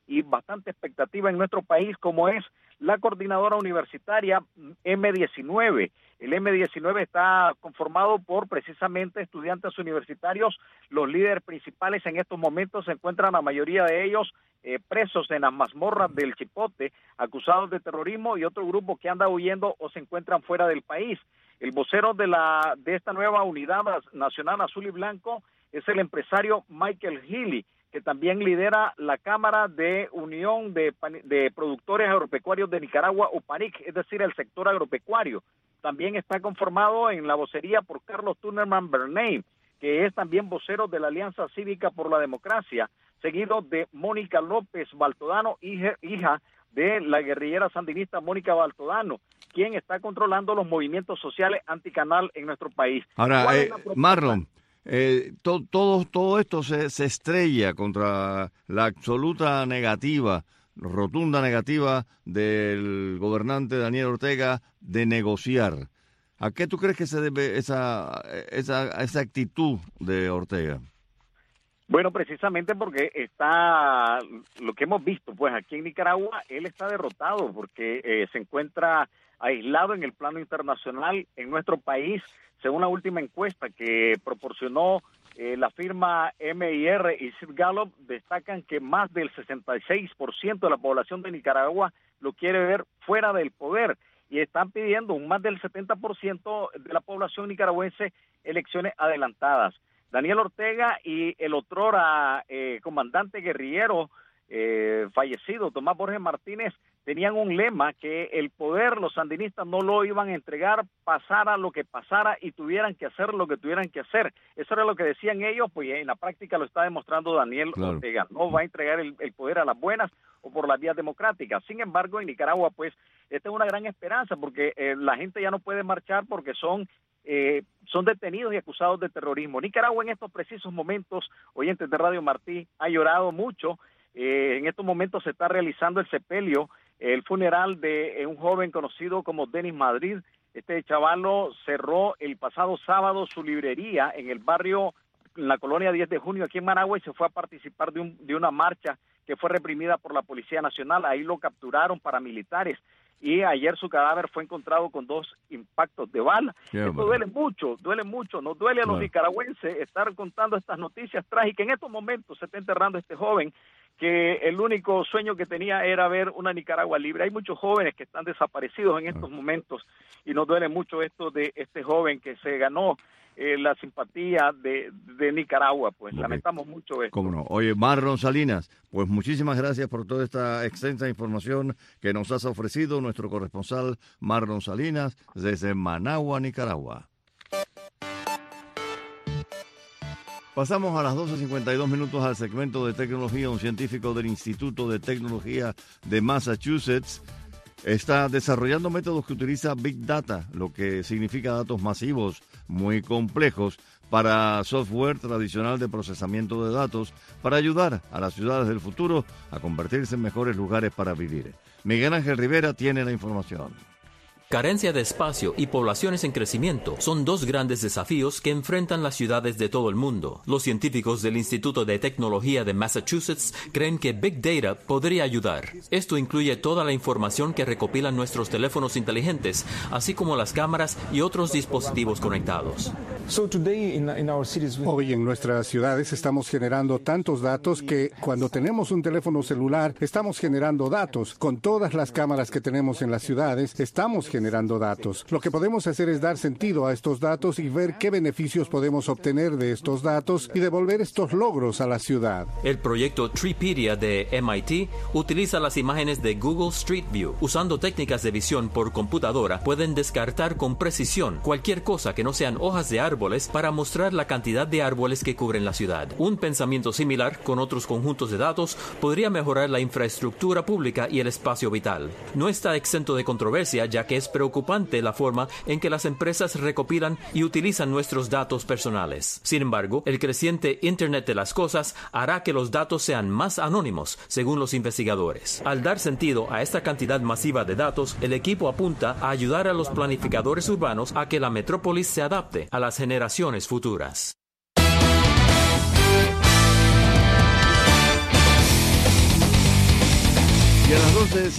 y bastante expectativa en nuestro país, como es la coordinadora universitaria M19. El M19 está conformado por precisamente estudiantes universitarios. Los líderes principales en estos momentos se encuentran, la mayoría de ellos, presos en las mazmorras del Chipote, acusados de terrorismo, y otro grupo que anda huyendo o se encuentran fuera del país. El vocero de esta nueva unidad nacional azul y blanco es el empresario Michael Healy, que también lidera la Cámara de Unión de Productores Agropecuarios de Nicaragua, UPANIC, es decir, el sector agropecuario. También está conformado en la vocería por Carlos Tunerman Bernay, que es también vocero de la Alianza Cívica por la Democracia, seguido de Mónica López Baltodano, hija de la guerrillera sandinista Mónica Baltodano, quien está controlando los movimientos sociales anticanal en nuestro país. Ahora, Marlon, todo esto se estrella contra la absoluta negativa, rotunda negativa del gobernante Daniel Ortega de negociar. ¿A qué tú crees que se debe esa actitud de Ortega? Bueno, precisamente porque está lo que hemos visto, pues aquí en Nicaragua él está derrotado porque se encuentra aislado en el plano internacional. En nuestro país, según la última encuesta que proporcionó la firma MIR y Sid Gallup, destacan que más del 66% de la población de Nicaragua lo quiere ver fuera del poder, y están pidiendo más del 70% de la población nicaragüense elecciones adelantadas. Daniel Ortega y el otrora comandante guerrillero fallecido, Tomás Borges Martínez, tenían un lema que el poder, los sandinistas no lo iban a entregar, pasara lo que pasara y tuvieran que hacer lo que tuvieran que hacer. Eso era lo que decían ellos, pues en la práctica lo está demostrando Daniel Ortega. No va a entregar el poder a las buenas o por las vías democráticas. Sin embargo, en Nicaragua, pues, esta es una gran esperanza, porque la gente ya no puede marchar porque son detenidos y acusados de terrorismo. Nicaragua en estos precisos momentos, oyentes de Radio Martí, ha llorado mucho. En estos momentos se está realizando el sepelio, el funeral de un joven conocido como Denis Madrid. Este chavalo cerró el pasado sábado su librería en el barrio, en la colonia 10 de junio, aquí en Managua, y se fue a participar de una marcha que fue reprimida por la Policía Nacional. Ahí lo capturaron paramilitares, y ayer su cadáver fue encontrado con 2 impactos de bala. Esto duele mucho, nos duele a los nicaragüenses estar contando estas noticias trágicas. En estos momentos se está enterrando este joven, que el único sueño que tenía era ver una Nicaragua libre. Hay muchos jóvenes que están desaparecidos en estos momentos, y nos duele mucho esto de este joven que se ganó la simpatía de Nicaragua. Pues lamentamos mucho esto. ¿Cómo no? Oye, Marlon Salinas, pues muchísimas gracias por toda esta extensa información que nos has ofrecido, nuestro corresponsal Marlon Salinas desde Managua, Nicaragua. Pasamos a las 12:52 al segmento de tecnología. Un científico del Instituto de Tecnología de Massachusetts está desarrollando métodos que utilizan Big Data, lo que significa datos masivos muy complejos, para software tradicional de procesamiento de datos, para ayudar a las ciudades del futuro a convertirse en mejores lugares para vivir. Miguel Ángel Rivera tiene la información. Carencia de espacio y poblaciones en crecimiento son 2 grandes desafíos que enfrentan las ciudades de todo el mundo. Los científicos del Instituto de Tecnología de Massachusetts creen que Big Data podría ayudar. Esto incluye toda la información que recopilan nuestros teléfonos inteligentes, así como las cámaras y otros dispositivos conectados. Hoy en nuestras ciudades estamos generando tantos datos que cuando tenemos un teléfono celular estamos generando datos. Con todas las cámaras que tenemos en las ciudades estamos generando datos. Lo que podemos hacer es dar sentido a estos datos y ver qué beneficios podemos obtener de estos datos y devolver estos logros a la ciudad. El proyecto Treepedia de MIT utiliza las imágenes de Google Street View. Usando técnicas de visión por computadora, pueden descartar con precisión cualquier cosa que no sean hojas de árboles para mostrar la cantidad de árboles que cubren la ciudad. Un pensamiento similar con otros conjuntos de datos podría mejorar la infraestructura pública y el espacio vital. No está exento de controversia, ya que es preocupante la forma en que las empresas recopilan y utilizan nuestros datos personales. Sin embargo, el creciente Internet de las Cosas hará que los datos sean más anónimos, según los investigadores. Al dar sentido a esta cantidad masiva de datos, el equipo apunta a ayudar a los planificadores urbanos a que la metrópolis se adapte a las generaciones futuras. a las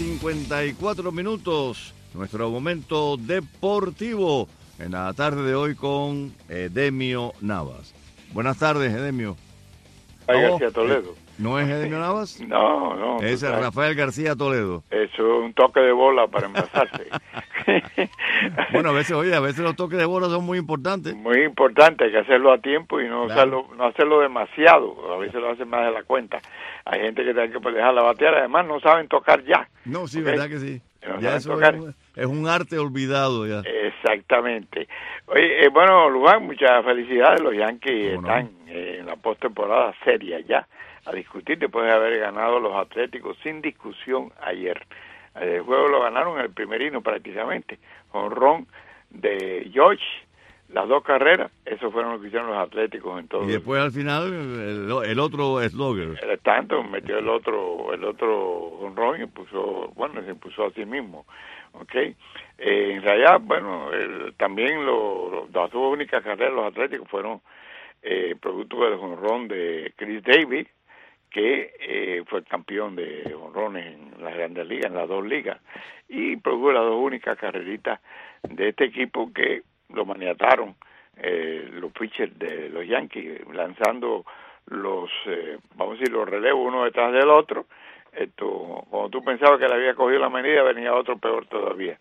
12:54, nuestro momento deportivo en la tarde de hoy con Edemio Navas. Buenas tardes, Edemio. García Toledo. ¿No es Edemio Navas? No. Es Rafael García Toledo. Eso es un toque de bola para embarazarse. Bueno, a veces los toques de bola son muy importantes. Muy importante, hay que hacerlo a tiempo y no hacerlo demasiado. A veces lo hacen más de la cuenta. Hay gente que tiene que dejar la batear, además no saben tocar ya. No, sí, ¿okay? ¿Verdad que sí? No ya eso es un arte olvidado ya. Exactamente. Oye, bueno, Luján, muchas felicidades. Los Yankees están en la postemporada seria ya a discutir después de haber ganado los Atléticos sin discusión ayer. El juego lo ganaron en el primerino prácticamente. Jonrón de George, las dos carreras, eso fueron lo que hicieron los Atléticos en todo. Y después al final el otro slugger. El Stanton metió el otro jonrón y se impuso a sí mismo. Okay. En realidad, bueno, también las dos únicas carreras de los Atléticos fueron producto del jonrón de Chris Davis, que fue campeón de jonrones en las Grandes Ligas, en las dos ligas, y produjo las dos únicas carreritas de este equipo que lo maniataron los pitchers de los Yankees, lanzando los relevos uno detrás del otro. Cuando tú pensabas que le había cogido la medida, venía otro peor todavía.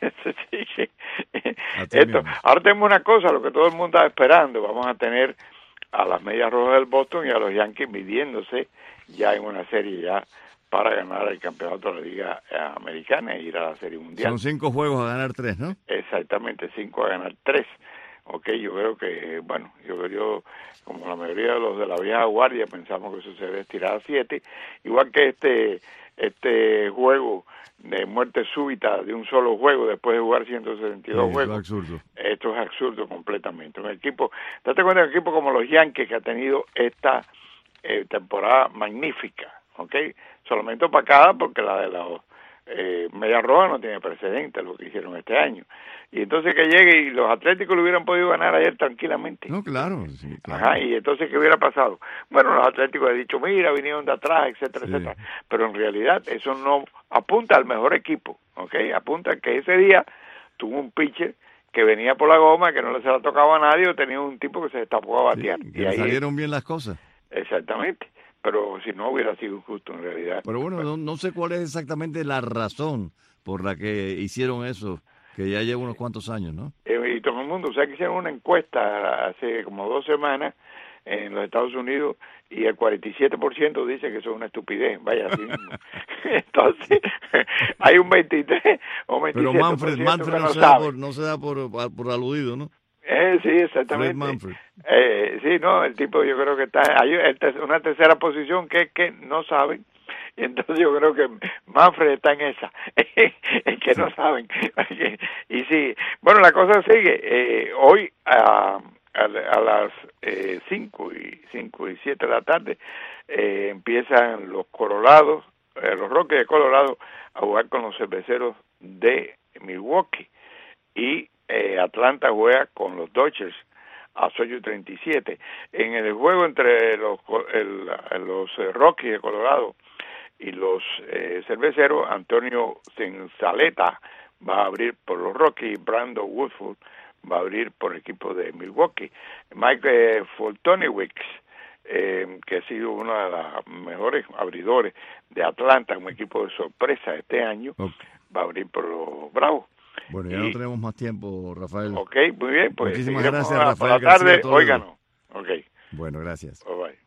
Ahora tenemos una cosa, lo que todo el mundo está esperando, vamos a tener a las Medias Rojas del Boston y a los Yankees midiéndose ya en una serie ya para ganar el campeonato de la Liga Americana e ir a la Serie Mundial. Son 5 juegos a ganar 3, ¿no? Exactamente, 5 a ganar 3. Okay, yo creo que, yo como la mayoría de los de la vieja guardia pensamos que eso se debe estirar a 7, igual que este juego de muerte súbita de un solo juego después de jugar 162 juegos. Es absurdo. Esto es absurdo completamente. Date cuenta de un equipo como los Yankees que ha tenido esta temporada magnífica, ¿okay? Solamente opacada porque la de los Medias Rojas no tiene precedente lo que hicieron este año. Y entonces que llegue y los Atléticos lo hubieran podido ganar ayer tranquilamente. No, claro. Sí, claro. Ajá, y entonces ¿qué hubiera pasado? Bueno, los Atléticos han dicho, mira, vinieron de atrás, etcétera, etcétera. Pero en realidad eso no apunta al mejor equipo, ¿ok? Apunta que ese día tuvo un pitcher que venía por la goma, que no se la tocaba a nadie, o tenía un tipo que se destapó a batear. Que ahí salieron bien las cosas. Exactamente. Pero si no hubiera sido injusto en realidad. Pero bueno, no sé cuál es exactamente la razón por la que hicieron eso, que ya lleva unos cuantos años, ¿no? Y todo el mundo, o sea, que hicieron una encuesta hace como 2 semanas en los Estados Unidos y el 47% dice que eso es una estupidez, vaya así mismo. Entonces, hay un 23 o 27%. Pero Manfred no se da por aludido, ¿no? Sí, exactamente. Sí, no, el tipo yo creo que hay una tercera posición que es que no saben, y entonces yo creo que Manfred está en esa, es que no saben. Y sí, bueno, la cosa sigue, hoy a las 5 y 7 de la tarde empiezan los Colorados, los Rockies de Colorado a jugar con los Cerveceros de Milwaukee, y Atlanta juega con los Dodgers a 8:37. En el juego entre los Rockies de Colorado y los Cerveceros, Antonio Senzaleta va a abrir por los Rockies y Brandon Woodford va a abrir por el equipo de Milwaukee. Mike Foltynewicz, que ha sido uno de los mejores abridores de Atlanta, un equipo de sorpresa este año, va a abrir por los Bravos. Bueno, ya no tenemos más tiempo, Rafael. Ok, muy bien. Pues muchísimas gracias, Rafael. Por la tarde, óiganos. Ok. Bueno, gracias. Bye bye.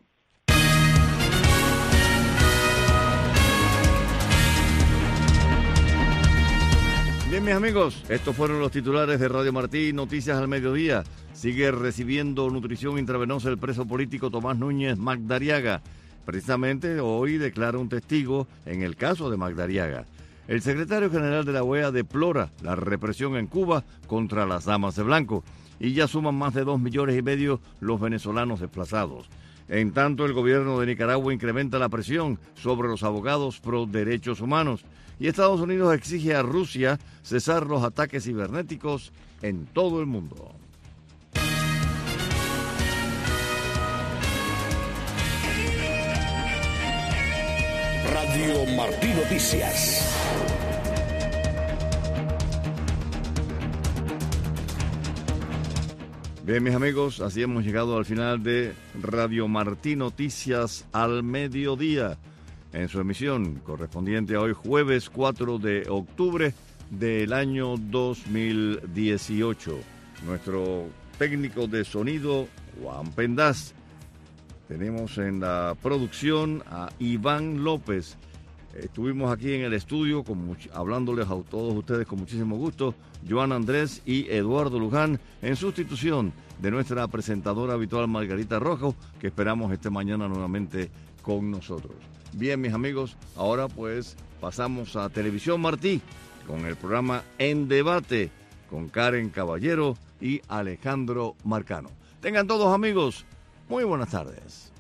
Bien, mis amigos, estos fueron los titulares de Radio Martí, Noticias al Mediodía. Sigue recibiendo nutrición intravenosa el preso político Tomás Núñez Magdariaga. Precisamente hoy declara un testigo en el caso de Magdariaga. El secretario general de la OEA deplora la represión en Cuba contra las damas de blanco y ya suman más de 2,5 millones los venezolanos desplazados. En tanto, el gobierno de Nicaragua incrementa la presión sobre los abogados pro derechos humanos y Estados Unidos exige a Rusia cesar los ataques cibernéticos en todo el mundo. Radio Martí Noticias. Bien, mis amigos, así hemos llegado al final de Radio Martí Noticias al mediodía, en su emisión correspondiente a hoy, jueves 4 de octubre del año 2018. Nuestro técnico de sonido, Juan Pendaz. Tenemos en la producción a Iván López. Estuvimos aquí en el estudio hablándoles a todos ustedes con muchísimo gusto, Joan Andrés y Eduardo Luján, en sustitución de nuestra presentadora habitual Margarita Rojo, que esperamos esté mañana nuevamente con nosotros. Bien, mis amigos, ahora pues pasamos a Televisión Martí con el programa En Debate con Karen Caballero y Alejandro Marcano. Tengan todos, amigos, muy buenas tardes.